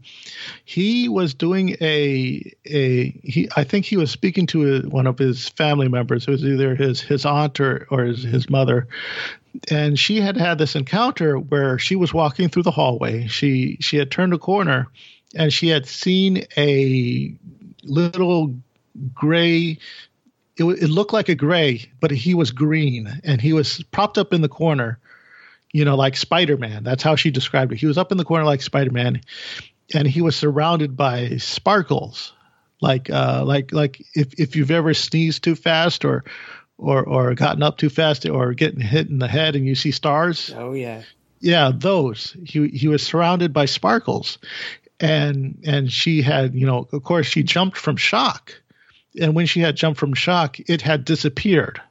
S4: he was doing a a he. I think he was speaking to a, one of his family members. It was either his his aunt or or his, his mother, and she had had this encounter where she was walking through the hallway. She she had turned a corner, and she had seen a little gray it, it looked like a gray, but he was green, and he was propped up in the corner, you know, like Spider-Man. That's how she described it. He was up in the corner like Spider-Man, and he was surrounded by sparkles, like uh, like like if if you've ever sneezed too fast or or or gotten up too fast or getting hit in the head and you see stars.
S2: Oh yeah.
S4: Yeah, those. He he was surrounded by sparkles. And and she had, you know, of course, she jumped from shock. And when she had jumped from shock, it had disappeared.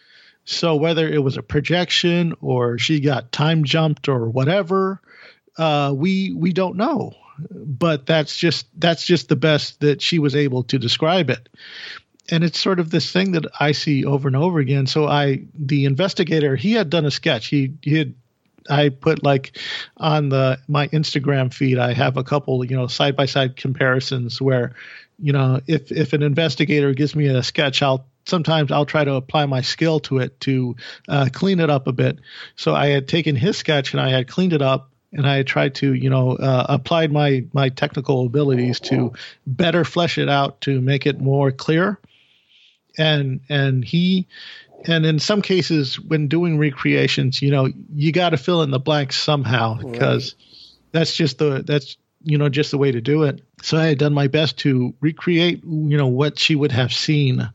S4: So whether it was a projection or she got time jumped or whatever, uh, we we don't know. But that's just that's just the best that she was able to describe it. And it's sort of this thing that I see over and over again. So I, the investigator, he had done a sketch. He, he had. I put like on the my Instagram feed, I have a couple, you know, side by side comparisons where, you know, if if an investigator gives me a sketch, I'll sometimes I'll try to apply my skill to it to uh, clean it up a bit. So I had taken his sketch and I had cleaned it up, and I had tried to, you know, uh, applied my my technical abilities to better flesh it out to make it more clear. And and he. And in some cases, when doing recreations, you know, you got to fill in the blanks somehow, because right. that's just the that's you know just the way to do it. So I had done my best to recreate, you know, what she would have seen,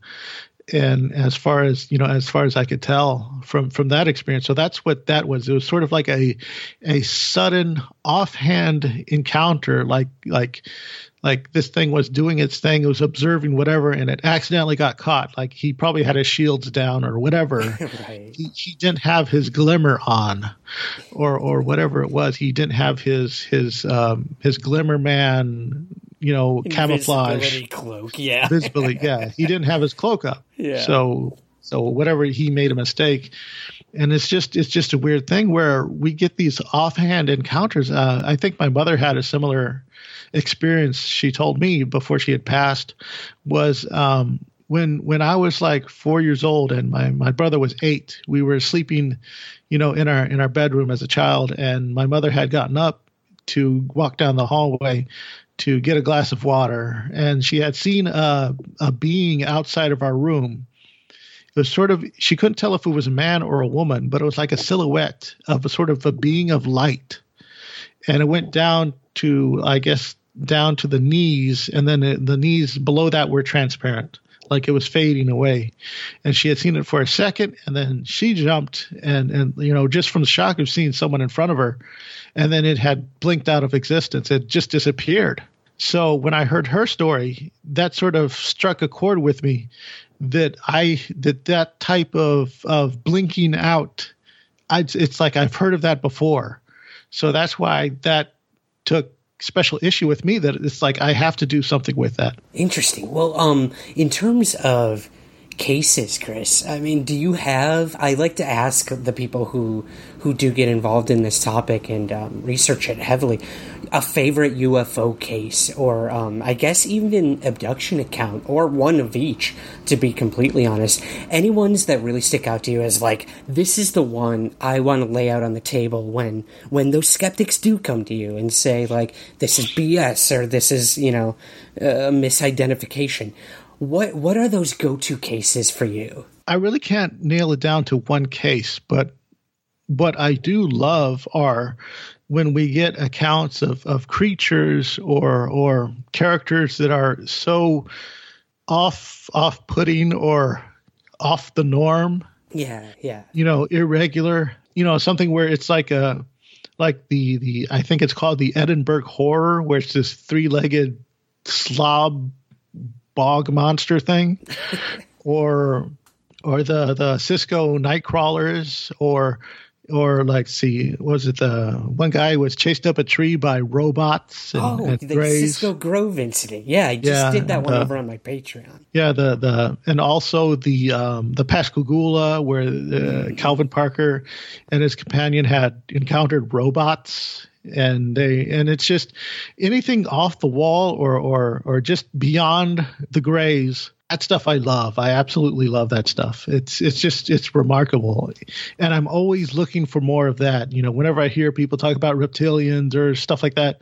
S4: and as far as you know, as far as I could tell from from that experience. So that's what that was. It was sort of like a a sudden offhand encounter, like like. Like this thing was doing its thing, it was observing whatever, and it accidentally got caught. Like he probably had his shields down or whatever. Right. He, he didn't have his glimmer on, or or whatever it was. He didn't have his his um, his glimmer man, you know, camouflage
S2: cloak. Yeah,
S4: visibility. Yeah, he didn't have his cloak up.
S2: Yeah.
S4: So so whatever, he made a mistake. And it's just it's just a weird thing where we get these offhand encounters. Uh, I think my mother had a similar experience. She told me before she had passed was um, when when I was like four years old and my, my brother was eight. We were sleeping, you know, in our in our bedroom as a child, and my mother had gotten up to walk down the hallway to get a glass of water, and she had seen a a being outside of our room. It was sort of, she couldn't tell if it was a man or a woman, but it was like a silhouette of a sort of a being of light. And it went down to, I guess, down to the knees, and then it, the knees below that were transparent, like it was fading away. And she had seen it for a second, and then she jumped, and, and you know, just from the shock of seeing someone in front of her, and then it had blinked out of existence. It just disappeared. So when I heard her story, that sort of struck a chord with me. That I that that type of of blinking out, I, it's like I've heard of that before, so that's why that took special issue with me. That it's like I have to do something with that.
S2: Interesting. Well, um, in terms of cases, Chris, I mean, do you have? I like to ask the people who who do get involved in this topic and um, research it heavily, a favorite U F O case, or um, I guess even an abduction account, or one of each, to be completely honest. Any ones that really stick out to you as like, this is the one I want to lay out on the table when when those skeptics do come to you and say, like, this is B S, or this is, you know, a misidentification. What what are those go-to cases for you?
S4: I really can't nail it down to one case, but what I do love are when we get accounts of, of creatures or or characters that are so off off putting or off the norm.
S2: Yeah, yeah.
S4: You know, irregular. You know, something where it's like a like the the I think it's called the Edinburgh Horror, where it's this three-legged slob bog monster thing, or or the the Cisco night crawlers, or or like see was it the one guy was chased up a tree by robots and,
S2: oh
S4: and
S2: the
S4: grays.
S2: Cisco Grove incident. Yeah, I just
S4: yeah,
S2: did that one
S4: the,
S2: over on my Patreon.
S4: Yeah, the the and also the um the Pascagoula, where uh, mm. Calvin Parker and his companion had encountered robots. And they and it's just anything off the wall or or or just beyond the grays. That stuff I love. I absolutely love that stuff. It's it's just it's remarkable, and I'm always looking for more of that. You know, whenever I hear people talk about reptilians or stuff like that,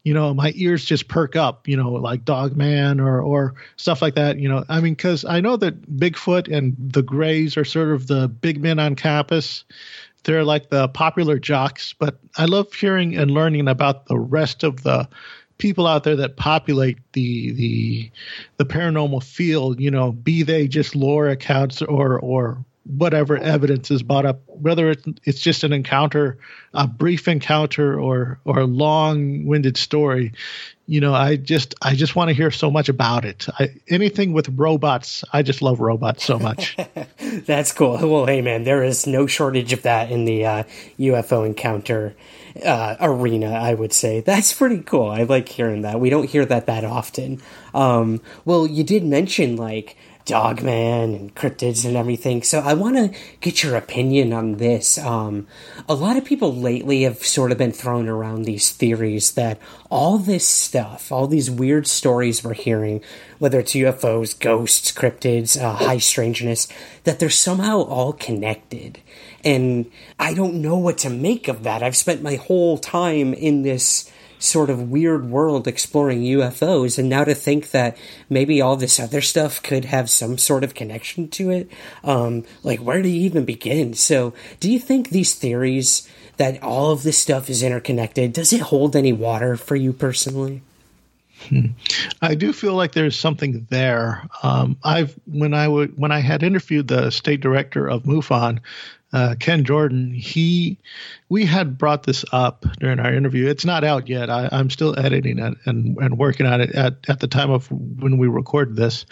S4: you know, my ears just perk up, you know, like Dogman or, or stuff like that. You know, I mean, because I know that Bigfoot and the Greys are sort of the big men on campus. They're like the popular jocks, but I love hearing and learning about the rest of the people out there that populate the the the paranormal field, you know, be they just lore accounts or or whatever evidence is brought up, whether it's, it's just an encounter, a brief encounter, or or a long-winded story. You know, I just I just want to hear so much about it. I, anything with robots, I just love robots so much.
S2: That's cool. Well, hey, man, there is no shortage of that in the uh, U F O encounter uh, arena, I would say. That's pretty cool. I like hearing that. We don't hear that that often. Um, well, you did mention, like, Dogman and cryptids and everything. So I want to get your opinion on this. Um, a lot of people lately have sort of been throwing around these theories that all this stuff, all these weird stories we're hearing, whether it's U F Os, ghosts, cryptids, uh, high strangeness, that they're somehow all connected. And I don't know what to make of that. I've spent my whole time in this sort of weird world exploring U F Os, and now to think that maybe all this other stuff could have some sort of connection to it, um, like where do you even begin? So do you think these theories that all of this stuff is interconnected, does it hold any water for you personally?
S4: Hmm. I do feel like there's something there. Um, I've when I would when I had interviewed the state director of MUFON, uh, Ken Jordan, he we had brought this up during our interview. It's not out yet. I, I'm still editing it and, and working on it at, at the time of when we recorded this.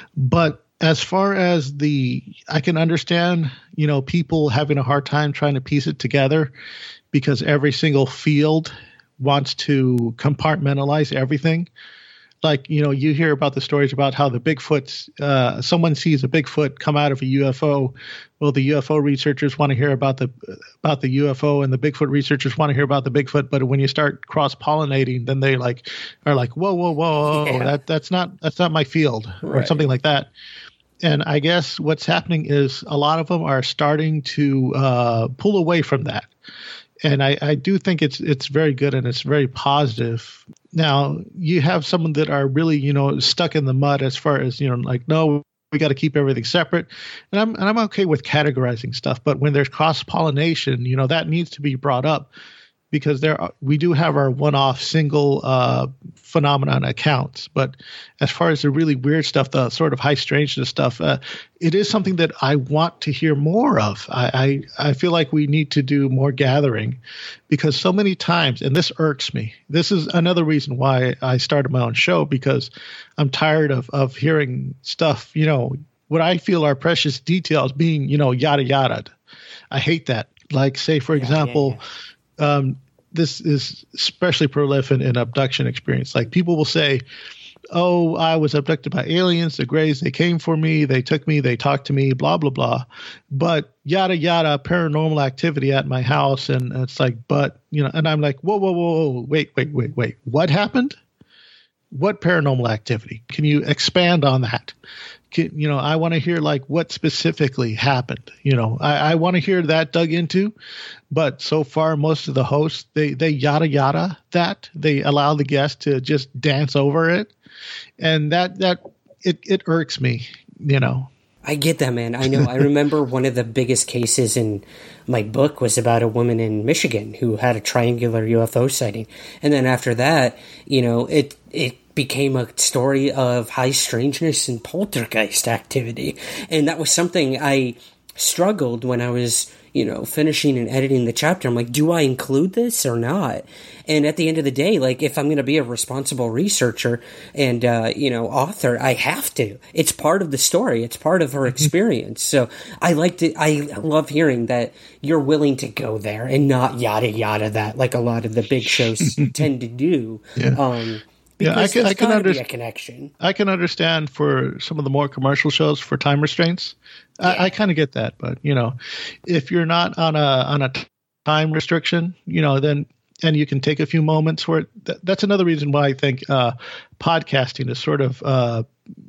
S4: But as far as the, I can understand, you know, people having a hard time trying to piece it together because every single field wants to compartmentalize everything. Like, you know, you hear about the stories about how the Bigfoots, uh, someone sees a Bigfoot come out of a U F O. Well, the U F O researchers want to hear about the about the U F O, and the Bigfoot researchers want to hear about the Bigfoot. But when you start cross pollinating, then they like are like, whoa, whoa, whoa, yeah. that that's not that's not my field, right, or something like that. And I guess what's happening is a lot of them are starting to uh, pull away from that. And I, I do think it's it's very good and it's very positive. Now, you have some that are really, you know, stuck in the mud as far as, you know, like, no, we got to keep everything separate. And I'm and I'm okay with categorizing stuff. But when there's cross-pollination, you know, that needs to be brought up because there are, we do have our one-off single uh, phenomenon accounts. But as far as the really weird stuff, the sort of high strangeness stuff, uh, it is something that I want to hear more of. I, I I feel like we need to do more gathering because so many times, and this irks me. This is another reason why I started my own show, because I'm tired of, of hearing stuff, you know, what I feel are precious details being, you know, yada yada. I hate that. Like, say, for yeah, example, yeah, yeah. Um, this is especially prolific in abduction experience. Like, people will say, oh, I was abducted by aliens, the Greys, they came for me, they took me, they talked to me, blah, blah, blah. But yada, yada, paranormal activity at my house. And it's like, but, you know, and I'm like, whoa, whoa, whoa, whoa, wait, wait, wait, wait. What happened? What paranormal activity? Can you expand on that? Can, you know, I want to hear like what specifically happened. You know, I, I want to hear that dug into. But so far, most of the hosts, they, they yada, yada that. They allow the guest to just dance over it. And that, that it, it irks me, you know.
S2: I get that, man. I know. I remember one of the biggest cases in my book was about a woman in Michigan who had a triangular U F O sighting. And then after that, you know, it it became a story of high strangeness and poltergeist activity. And that was something I struggled when I was, you know, finishing and editing the chapter. I'm like, do I include this or not? And at the end of the day, like, if I'm going to be a responsible researcher and, uh, you know, author, I have to. It's part of the story. It's part of her experience. So I like to, I love hearing that you're willing to go there and not yada yada that, like a lot of the big shows tend to do.
S4: Yeah.
S2: Um,
S4: Yeah, I can. I can understand.
S2: A connection.
S4: I can understand for some of the more commercial shows for time restraints. Yeah. I, I kind of get that, but you know, if you're not on a on a time restriction, you know, then and you can take a few moments for it. Th- that's another reason why I think uh, podcasting is sort of uh,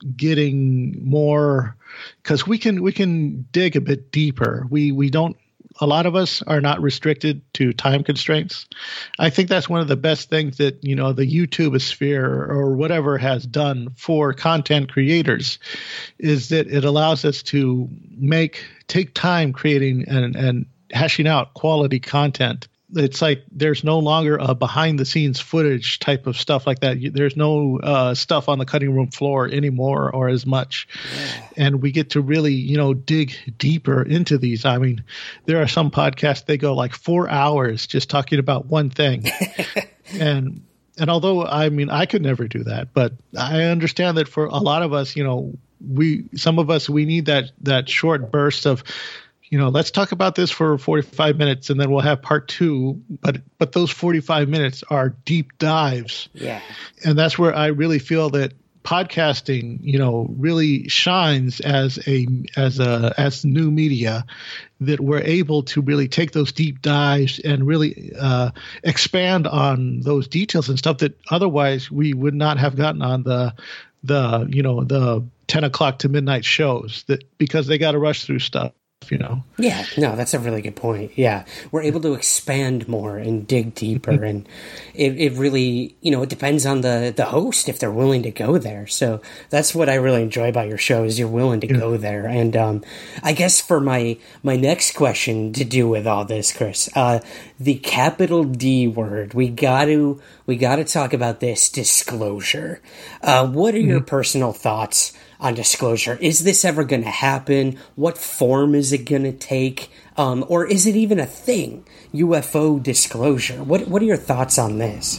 S4: getting more, because we can we can dig a bit deeper. We we don't a lot of us are not restricted to time constraints. I think that's one of the best things that, you know, the YouTube sphere or whatever has done for content creators, is that it allows us to make, take time creating and, and hashing out quality content. It's like there's no longer a behind the scenes footage type of stuff like that. There's no uh, stuff on the cutting room floor anymore or as much. Yeah. And we get to really, you know, dig deeper into these. I mean, there are some podcasts, they go like four hours just talking about one thing. and and although, I mean, I could never do that, but I understand that for a lot of us, you know, we some of us, we need that that short burst of, you know, let's talk about this for forty-five minutes and then we'll have part two. But but those forty-five minutes are deep dives.
S2: Yeah.
S4: And that's where I really feel that podcasting, you know, really shines as a as a as new media, that we're able to really take those deep dives and really uh, expand on those details and stuff that otherwise we would not have gotten on the the you know the ten o'clock to midnight shows, that because they got to rush through stuff. You know?
S2: Yeah, no, that's a really good point. Yeah, we're able to expand more and dig deeper, and it, it really, you know, it depends on the, the host if they're willing to go there. So that's what I really enjoy about your show, is you're willing to yeah. go there. And um, I guess for my my next question to do with all this, Chris, uh, the capital D word, we got to we got to talk about this disclosure. Uh, what are mm-hmm. your personal thoughts on disclosure? Is this ever going to happen? What form is it going to take? Um, or is it even a thing? U F O disclosure. What What are your thoughts on this?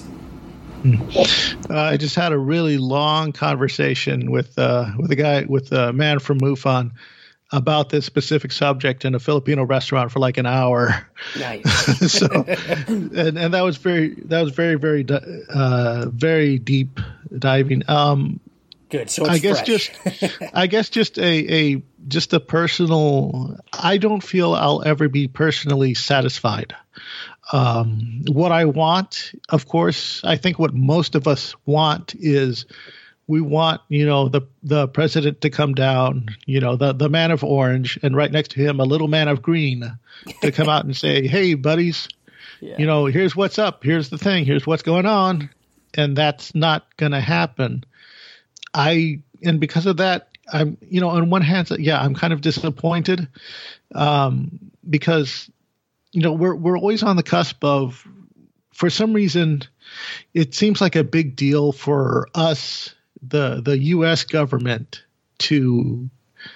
S4: Uh, I just had a really long conversation with uh, with a guy, with a man from MUFON, about this specific subject in a Filipino restaurant for like an hour.
S2: Nice.
S4: so, and, and that was very that was very very uh, very deep diving. Um,
S2: Good. So it's
S4: I guess
S2: fresh.
S4: just, I guess just a, a, just a personal, I don't feel I'll ever be personally satisfied. Um, what I want, of course, I think what most of us want is we want, you know, the, the president to come down, you know, the, the man of orange, and right next to him, a little man of green, to come out and say, hey, buddies, yeah. you know, here's what's up. Here's the thing. Here's what's going on. And that's not going to happen. I, and because of that, I'm, you know, on one hand, yeah, I'm kind of disappointed um, because, you know, we're, we're always on the cusp of, for some reason, it seems like a big deal for us, the, the U S government, to,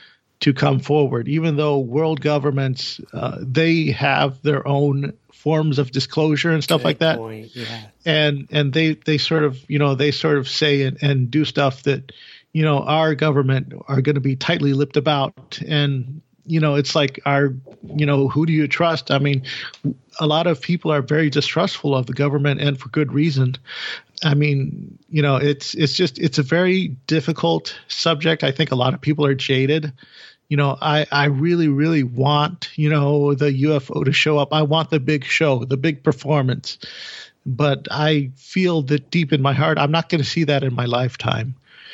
S4: to come forward, even though world governments, uh, they have their own forms of disclosure and stuff
S2: Good
S4: like that.
S2: Point. Yeah.
S4: And, and they, they sort of, you know, they sort of say and, and do stuff that, you know, our government are going to be tightly lipped about. And, you know, it's like our, you know, who do you trust? I mean, a lot of people are very distrustful of the government, and for good reason. I mean, you know, it's, it's just, it's a very difficult subject. I think a lot of people are jaded. You know, I, I really, really want, you know, the U F O to show up. I want the big show, the big performance. But I feel that deep in my heart, I'm not going to see that in my lifetime.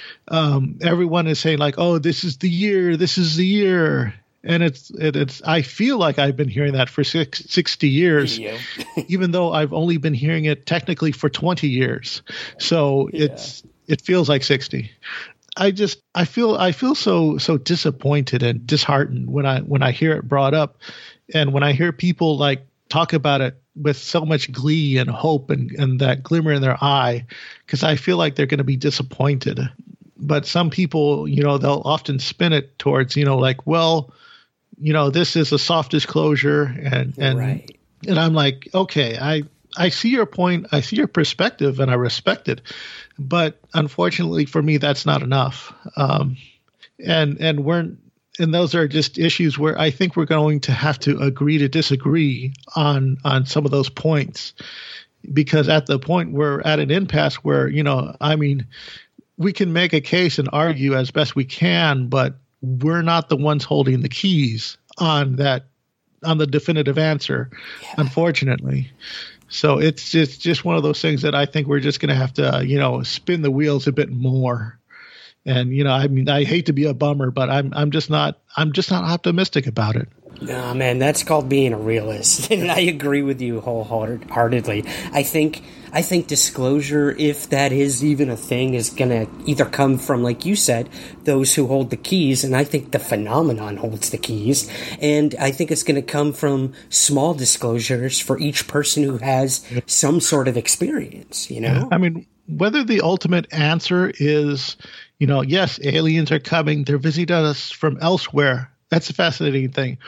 S4: Um, everyone is saying like, oh, this is the year, this is the year. And it's, it, it's, I feel like I've been hearing that for six, sixty years,
S2: yeah.
S4: even though I've only been hearing it technically for twenty years. So yeah. it's, it feels like sixty. I just, I feel, I feel so, so disappointed and disheartened when I, when I hear it brought up, and when I hear people like talk about it with so much glee and hope and, and that glimmer in their eye, because I feel like they're going to be disappointed. But some people, you know, they'll often spin it towards, you know, like, well, you know, this is a soft disclosure, and, and,
S2: right.
S4: and I'm like, okay, I, I see your point. I see your perspective, and I respect it. But unfortunately for me, that's not enough. Um, and, and we're, and those are just issues where I think we're going to have to agree to disagree on, on some of those points, because at the point we're at an impasse where, you know, I mean, we can make a case and argue as best we can, but we're not the ones holding the keys on that, on the definitive answer, yeah. unfortunately. So it's just, just one of those things that I think we're just going to have to, you know, spin the wheels a bit more And, you know, I mean, I hate to be a bummer, but I'm I'm just not I'm just not optimistic about it.
S2: No, man, that's called being a realist. And I agree with you wholeheartedly. I think I think disclosure, if that is even a thing, is going to either come from, like you said, those who hold the keys, and I think the phenomenon holds the keys, and I think it's going to come from small disclosures for each person who has some sort of experience, you know?
S4: I mean, whether the ultimate answer is, you know, yes, aliens are coming, they're visiting us from elsewhere. That's a fascinating thing.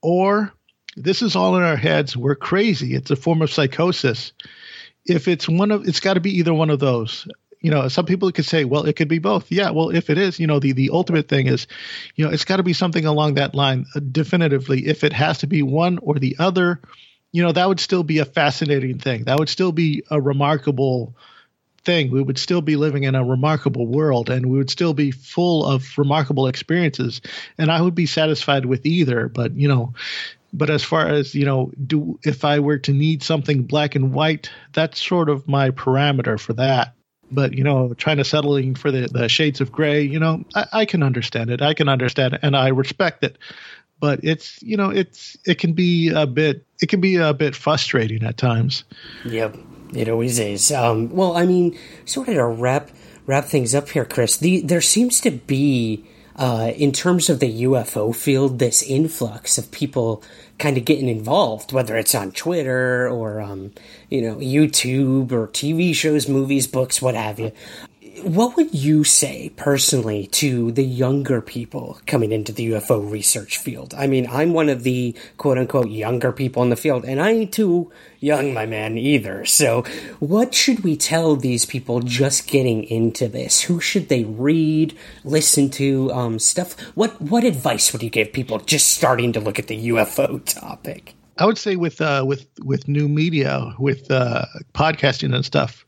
S4: Or this is all in our heads. We're crazy. It's a form of psychosis. If it's one of, it's got to be either one of those. You know, some people could say, well, it could be both. Yeah, well, if it is, you know, the, the ultimate thing is, you know, it's got to be something along that line uh, definitively. If it has to be one or the other, you know, that would still be a fascinating thing. That would still be a remarkable thing. We would still be living in a remarkable world, and we would still be full of remarkable experiences. And I would be satisfied with either. But, you know, but as far as, you know, do if I were to need something black and white, that's sort of my parameter for that. But, you know, trying to settling for the, the shades of gray, you know, I, I can understand it. I can understand it, and I respect it. But it's, you know, it's it can be a bit it can be a bit frustrating at times.
S2: Yep. It always is. Um, well, I mean, sort of to wrap wrap things up here, Chris, the, there seems to be, uh, in terms of the U F O field, this influx of people kind of getting involved, whether it's on Twitter or, um, you know, YouTube or T V shows, movies, books, what have you. What would you say personally to the younger people coming into the U F O research field? I mean, I'm one of the quote-unquote younger people in the field, and I ain't too young, my man, either. So what should we tell these people just getting into this? Who should they read, listen to, um, stuff? What what advice would you give people just starting to look at the U F O topic?
S4: I would say with uh, with with new media, with uh, podcasting and stuff,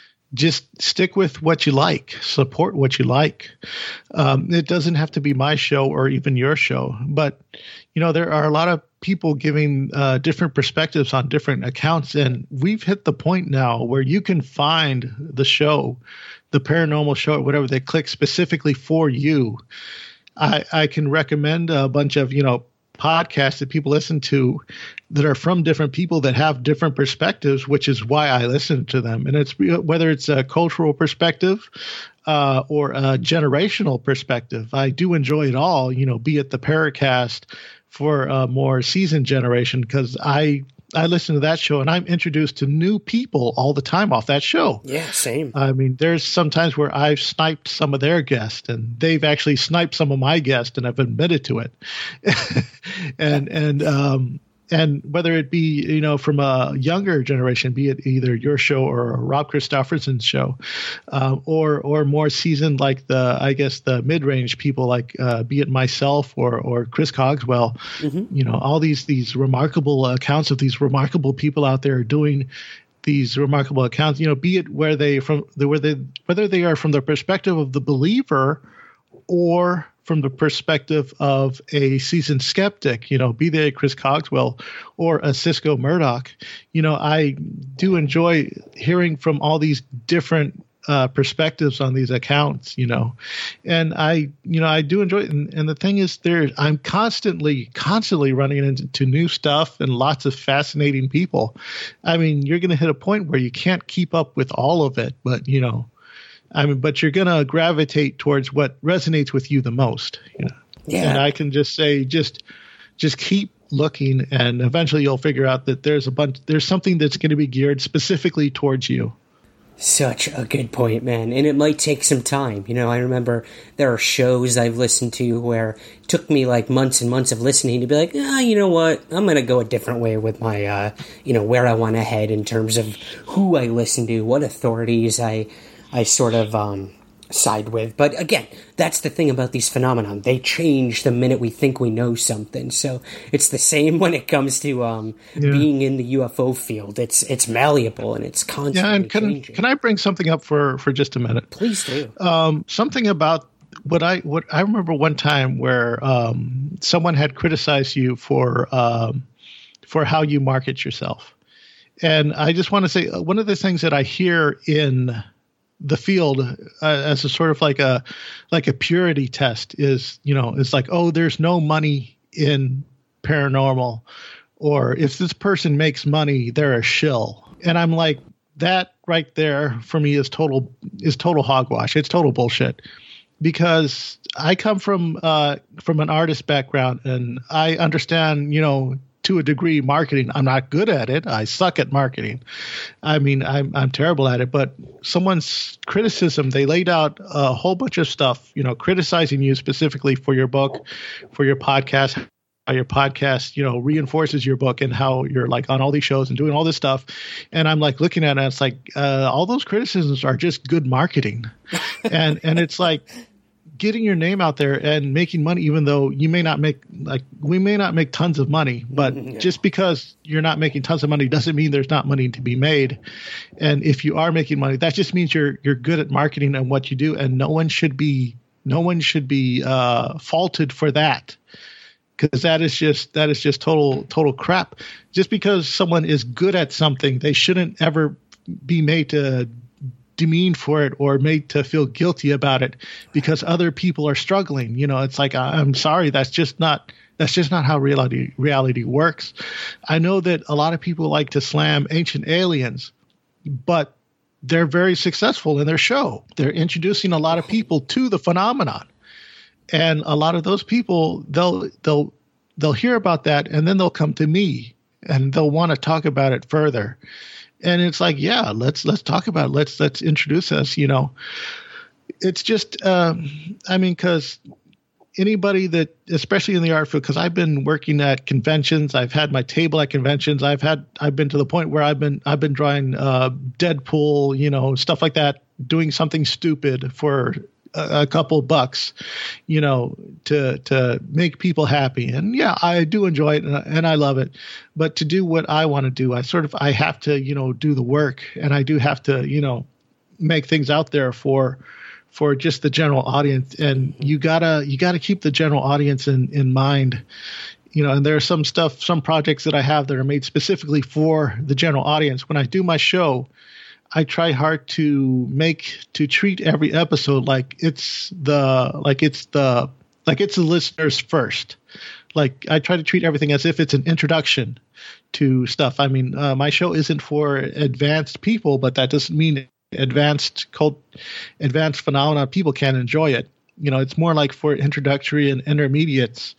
S4: just stick with what you like, support what you like. Um, it doesn't have to be my show or even your show, but, you know, there are a lot of people giving uh, different perspectives on different accounts. And we've hit the point now where you can find the show, the paranormal show, or whatever they click specifically for you. I, I can recommend a bunch of, you know, podcasts that people listen to that are from different people that have different perspectives, which is why I listen to them. And it's whether it's a cultural perspective uh, or a generational perspective. I do enjoy it all, you know, be it the Paracast for a more seasoned generation, because I I listen to that show and I'm introduced to new people all the time off that show.
S2: Yeah, same.
S4: I mean, there's some times where I've sniped some of their guests and they've actually sniped some of my guests, and I've admitted to it. and, and, um, and whether it be, you know, from a younger generation, be it either your show or Rob Christofferson's show, uh, or or more seasoned like the, I guess, the mid-range people like, uh, be it myself or or Chris Cogswell, mm-hmm. you know, all these these remarkable accounts of these remarkable people out there doing these remarkable accounts, you know, be it where they from the where they whether they are from the perspective of the believer or from the perspective of a seasoned skeptic, you know, be they Chris Cogswell or a Cisco Murdoch. You know, I do enjoy hearing from all these different uh, perspectives on these accounts, you know, and I, you know, I do enjoy it. And, and the thing is, there, I'm constantly, constantly running into new stuff and lots of fascinating people. I mean, you're going to hit a point where you can't keep up with all of it, but, you know, I mean, but you're going to gravitate towards what resonates with you the most. You know? Yeah. And I can just say, just, just keep looking, and eventually you'll figure out that there's a bunch, there's something that's going to be geared specifically towards you.
S2: Such a good point, man. And it might take some time. You know, I remember there are shows I've listened to where it took me like months and months of listening to be like, ah, you know what? I'm going to go a different way with my, uh, you know, where I want to head in terms of who I listen to, what authorities I, I sort of um, side with. But again, that's the thing about these phenomena. They change the minute we think we know something. So it's the same when it comes to um, yeah. being in the U F O field. It's it's malleable and it's constantly
S4: yeah, and can,
S2: changing.
S4: Can I bring something up for, for just a minute?
S2: Please do.
S4: Um, something about what I what I remember one time where um, someone had criticized you for um, for how you market yourself. And I just want to say uh, one of the things that I hear in the field uh, as a sort of like a like a purity test is, you know, it's like, oh, there's no money in paranormal, or if this person makes money, they're a shill. And I'm like, that right there for me is total is total hogwash. It's total bullshit, because I come from uh, from an artist background, and I understand, you know, to a degree, marketing. I'm not good at it. I suck at marketing. I mean, I'm I'm terrible at it. But someone's criticism, they laid out a whole bunch of stuff, you know, criticizing you specifically for your book, for your podcast, how your podcast, you know, reinforces your book, and how you're like on all these shows and doing all this stuff. And I'm like looking at it, and it's like uh, all those criticisms are just good marketing, and and it's like getting your name out there and making money, even though you may not make, like, we may not make tons of money, but yeah. just because you're not making tons of money doesn't mean there's not money to be made. And if you are making money, that just means you're you're good at marketing and what you do, and no one should be no one should be uh, faulted for that, because that is just that is just total total crap. Just because someone is good at something, they shouldn't ever be made to demeaned for it or made to feel guilty about it because other people are struggling. You know, it's like, I'm sorry, that's just not that's just not how reality reality works. I know that a lot of people like to slam Ancient Aliens, but they're very successful in their show. They're introducing a lot of people to the phenomenon, and a lot of those people, they'll they'll they'll hear about that, and then they'll come to me and they'll want to talk about it further. And it's like, yeah, let's let's talk about it. Let's let's introduce us. You know, it's just, um, I mean, because anybody that, especially in the art field, because I've been working at conventions, I've had my table at conventions, I've had I've been to the point where I've been I've been drawing uh, Deadpool, you know, stuff like that, doing something stupid for a, a couple bucks, you know, to to make people happy. And yeah, I do enjoy it, and, and I love it. But to do what I want to do, I sort of I have to, you know, do the work, and I do have to, you know, make things out there for for just the general audience. And you gotta you gotta keep the general audience in in mind. You know, and there's some stuff, some projects that I have that are made specifically for the general audience. When I do my show, I try hard to make to treat every episode like it's the like it's the like it's the listeners first. Like, I try to treat everything as if it's an introduction to stuff. I mean, uh, my show isn't for advanced people, but that doesn't mean advanced cult, advanced phenomena people can't enjoy it. You know, it's more like for introductory and intermediates.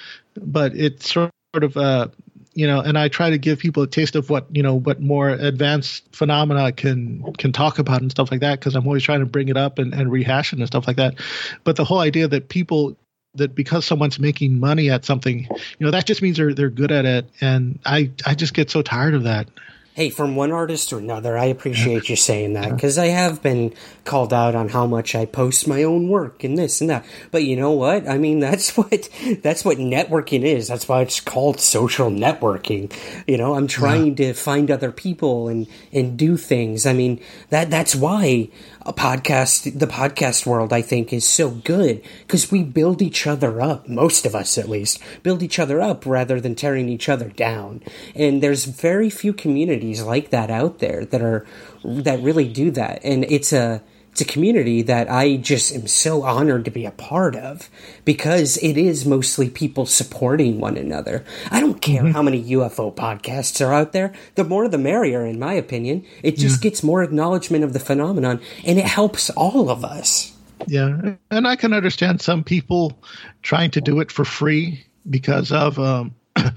S4: But it's sort of uh, you know, and I try to give people a taste of what, you know, what more advanced phenomena can can talk about and stuff like that, because I'm always trying to bring it up and, and rehash it and stuff like that. But the whole idea that people, that because someone's making money at something, you know, that just means they're they're good at it. And I, I just get so tired of that.
S2: Hey, from one artist to another, I appreciate you saying that, because I have been called out on how much I post my own work and this and that. But you know what? I mean, that's what that's what networking is. That's why it's called social networking. You know, I'm trying yeah. to find other people and, and do things. I mean, that that's why a podcast, the podcast world, I think, is so good, because we build each other up. Most of us, at least, build each other up rather than tearing each other down. And there's very few communities like that out there that are that really do that. And it's a it's a community that I just am so honored to be a part of, because it is mostly people supporting one another. I don't care mm-hmm. how many U F O podcasts are out there. The more the merrier, in my opinion. It just yeah. gets more acknowledgement of the phenomenon, and it helps all of us.
S4: Yeah, and I can understand some people trying to do it for free because of, um,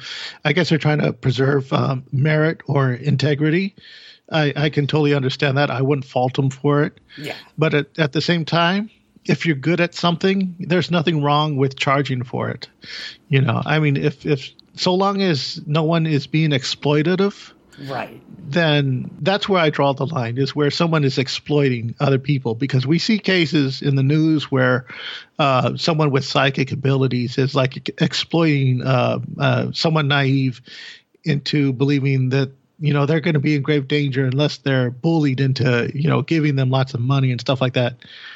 S4: I guess they're trying to preserve um, merit or integrity. I, I can totally understand that. I wouldn't fault them for it.
S2: Yeah.
S4: But at, at the same time, if you're good at something, there's nothing wrong with charging for it. You know, I mean, if, if so long as no one is being exploitative,
S2: right,
S4: then that's where I draw the line, is where someone is exploiting other people. Because we see cases in the news where uh, someone with psychic abilities is like exploiting uh, uh, someone naive into believing that, you know, they're going to be in grave danger unless they're bullied into, you know, giving them lots of money and stuff like that.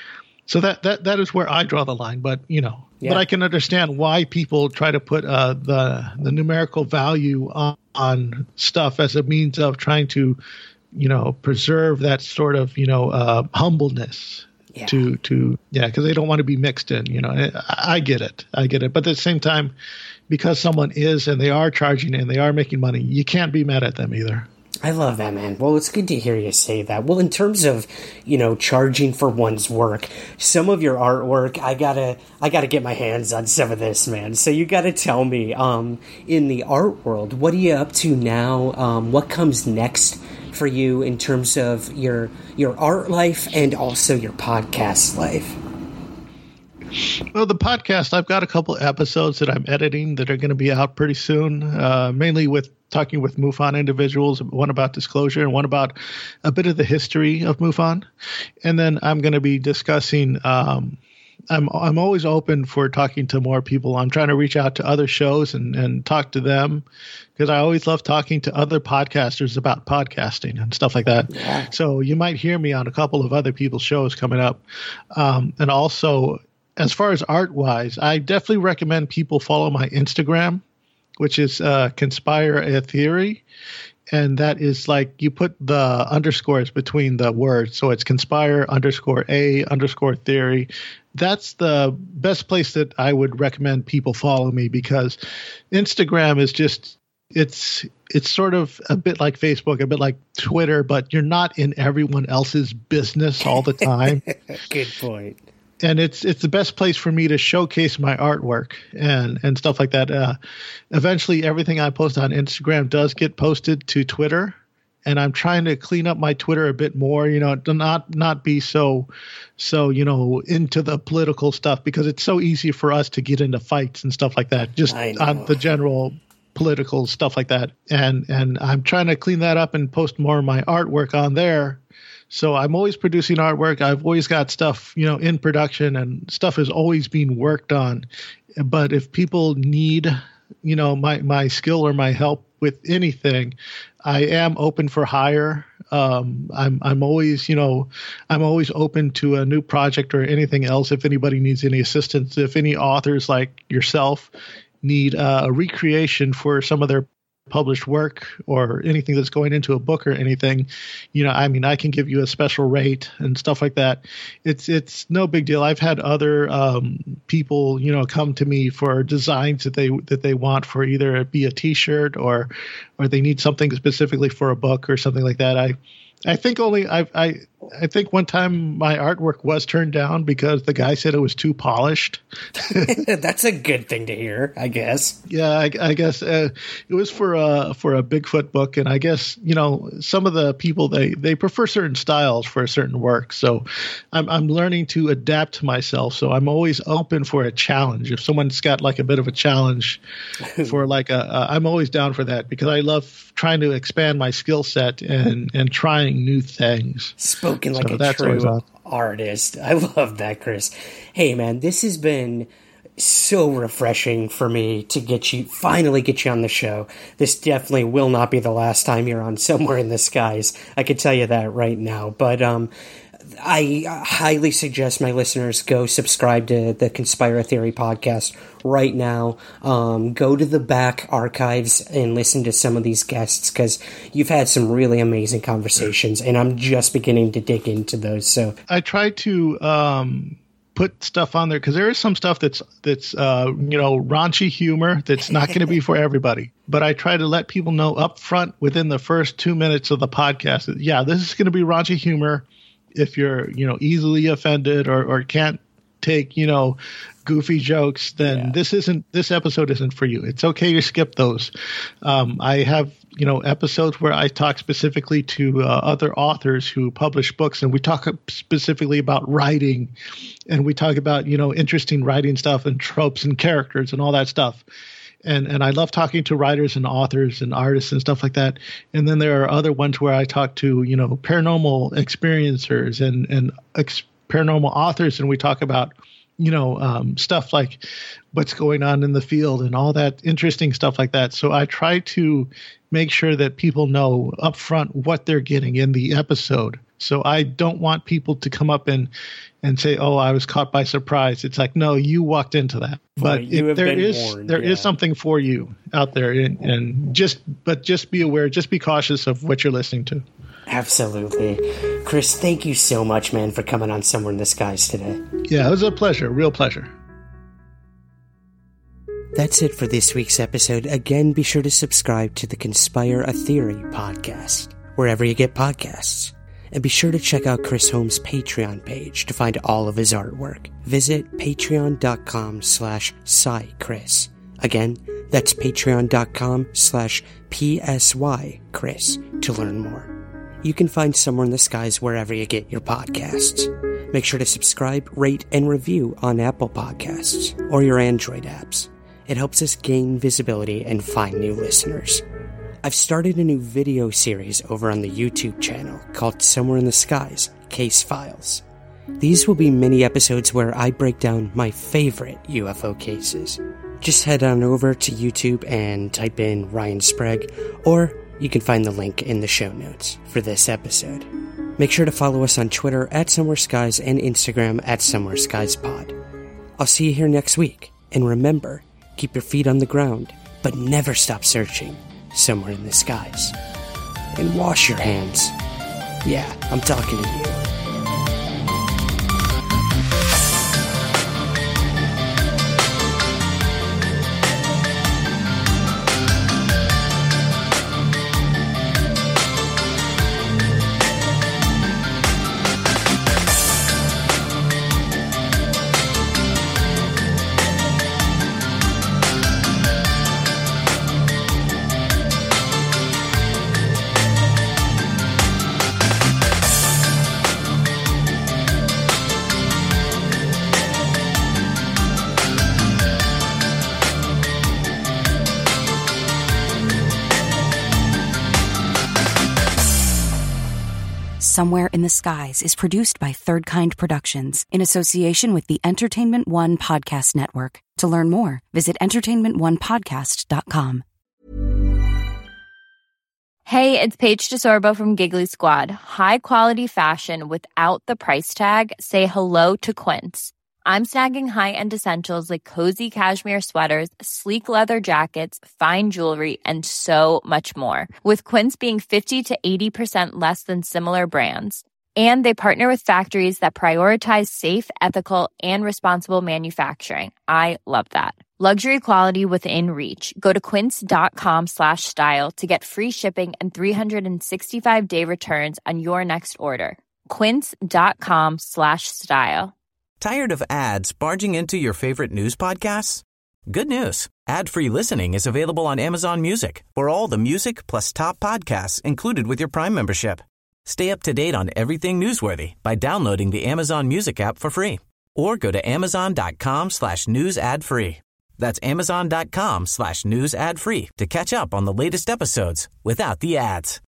S4: So that that that is where I draw the line. But, you know, yeah. but I can understand why people try to put uh, the the numerical value on, on stuff as a means of trying to you know, preserve that sort of, you know, uh, humbleness yeah. to, to, yeah, because they don't want to be mixed in, you know. I, I get it. I get it. But at the same time, because someone is and they are charging and they are making money, you can't be mad at them either.
S2: I love that, man. Well, it's good to hear you say that. Well, in terms of, you know, charging for one's work, some of your artwork, I gotta, I gotta get my hands on some of this, man. So you gotta tell me, um, in the art world, what are you up to now? Um, what comes next for you in terms of your your art life and also your podcast life?
S4: Well, the podcast, I've got a couple episodes that I'm editing that are going to be out pretty soon, uh, mainly with talking with MUFON individuals, one about disclosure and one about a bit of the history of MUFON. And then I'm going to be discussing, um, I'm I'm always open for talking to more people. I'm trying to reach out to other shows and, and talk to them because I always love talking to other podcasters about podcasting and stuff like that. Yeah. So you might hear me on a couple of other people's shows coming up. Um, and also, as far as art-wise, I definitely recommend people follow my Instagram, which is uh, Conspire a Theory. And that is like you put the underscores between the words. So it's Conspire underscore A underscore Theory. That's the best place that I would recommend people follow me because Instagram is just it's it's sort of a bit like Facebook, a bit like Twitter, but you're not in everyone else's business all the time.
S2: Good point.
S4: And it's it's the best place for me to showcase my artwork and, and stuff like that. Uh, eventually, everything I post on Instagram does get posted to Twitter, and I'm trying to clean up my Twitter a bit more. You know, to not not be so so you know into the political stuff because it's so easy for us to get into fights and stuff like that. Just on the general political stuff like that, and and I'm trying to clean that up and post more of my artwork on there. So I'm always producing artwork. I've always got stuff, you know, in production and stuff is always being worked on. But if people need, you know, my, my skill or my help with anything, I am open for hire. Um, I'm I'm always, you know, I'm always open to a new project or anything else. If anybody needs any assistance, if any authors like yourself need uh, a recreation for some of their published work or anything that's going into a book or anything, you know, I mean, I can give you a special rate and stuff like that. It's it's no big deal. I've had other um, people, you know, come to me for designs that they that they want for either it be a T-shirt or or they need something specifically for a book or something like that. I I think only I I I think one time my artwork was turned down because the guy said it was too polished.
S2: That's a good thing to hear, I guess.
S4: Yeah, I, I guess uh, it was for a for a Bigfoot book, and I guess you know some of the people they, they prefer certain styles for a certain work. So I'm I'm learning to adapt to myself. So I'm always open for a challenge. If someone's got like a bit of a challenge for like a, a I'm always down for that because I love trying to expand my skill set and and trying new things.
S2: Spoken like so a true artist. I love that, Chris. Hey, man, this has been so refreshing for me to get you, finally get you on the show. This definitely will not be the last time you're on Somewhere in the Skies. I can tell you that right now. But um, I highly suggest my listeners go subscribe to the Conspire a Theory podcast right now. Um, go to the back archives and listen to some of these guests because you've had some really amazing conversations, and I'm just beginning to dig into those. So
S4: I try to um, put stuff on there because there is some stuff that's that's uh, you know raunchy humor that's not going to be for everybody. But I try to let people know up front within the first two minutes of the podcast that yeah, this is going to be raunchy humor. If you're, you know, easily offended or, or can't take, you know, goofy jokes, then yeah. this isn't, this episode isn't for you. It's okay to skip those. Um, I have, you know, episodes where I talk specifically to uh, other authors who publish books, and we talk specifically about writing, and we talk about, you know, interesting writing stuff and tropes and characters and all that stuff. And and I love talking to writers and authors and artists and stuff like that. And then there are other ones where I talk to, you know, paranormal experiencers and, and ex- paranormal authors. And we talk about, you know, um, stuff like what's going on in the field and all that interesting stuff like that. So I try to make sure that people know up front what they're getting in the episode. So I don't want people to come up and, and say, "Oh, I was caught by surprise." It's like, no, you walked into that. But it, there is warned, there yeah. is something for you out there, and, and just but just be aware, just be cautious of what you're listening to.
S2: Absolutely. Chris, thank you so much, man, for coming on Somewhere in the Skies today.
S4: Yeah, it was a pleasure. Real pleasure.
S2: That's it for this week's episode. Again, be sure to subscribe to the Conspire a Theory podcast, wherever you get podcasts. And be sure to check out Chris Holmes' Patreon page to find all of his artwork. Visit patreon.com slash psychris. Again, that's patreon.com slash psy Chris to learn more. You can find Somewhere in the Skies wherever you get your podcasts. Make sure to subscribe, rate, and review on Apple Podcasts or your Android apps. It helps us gain visibility and find new listeners. I've started a new video series over on the YouTube channel called Somewhere in the Skies Case Files. These will be mini episodes where I break down my favorite U F O cases. Just head on over to YouTube and type in Ryan Sprague, or you can find the link in the show notes for this episode. Make sure to follow us on Twitter at Somewhere Skies and Instagram at Somewhere Skies Pod. I'll see you here next week, and remember, keep your feet on the ground, but never stop searching somewhere in the skies. And wash your hands. Yeah, I'm talking to you.
S7: Somewhere in the Skies is produced by Third Kind Productions in association with the Entertainment One Podcast Network. To learn more, visit entertainment one podcast dot com.
S8: Hey, it's Paige DeSorbo from Giggly Squad. High quality fashion without the price tag. Say hello to Quince. I'm snagging high-end essentials like cozy cashmere sweaters, sleek leather jackets, fine jewelry, and so much more. With Quince being fifty to eighty percent less than similar brands. And they partner with factories that prioritize safe, ethical, and responsible manufacturing. I love that. Luxury quality within reach. Go to quince.com slash style to get free shipping and three sixty-five day returns on your next order. Quince.com slash style.
S1: Tired of ads barging into your favorite news podcasts? Good news. Ad-free listening is available on Amazon Music for all the music plus top podcasts included with your Prime membership. Stay up to date on everything newsworthy by downloading the Amazon Music app for free or go to amazon.com slash news ad free. That's amazon.com slash news ad free to catch up on the latest episodes without the ads.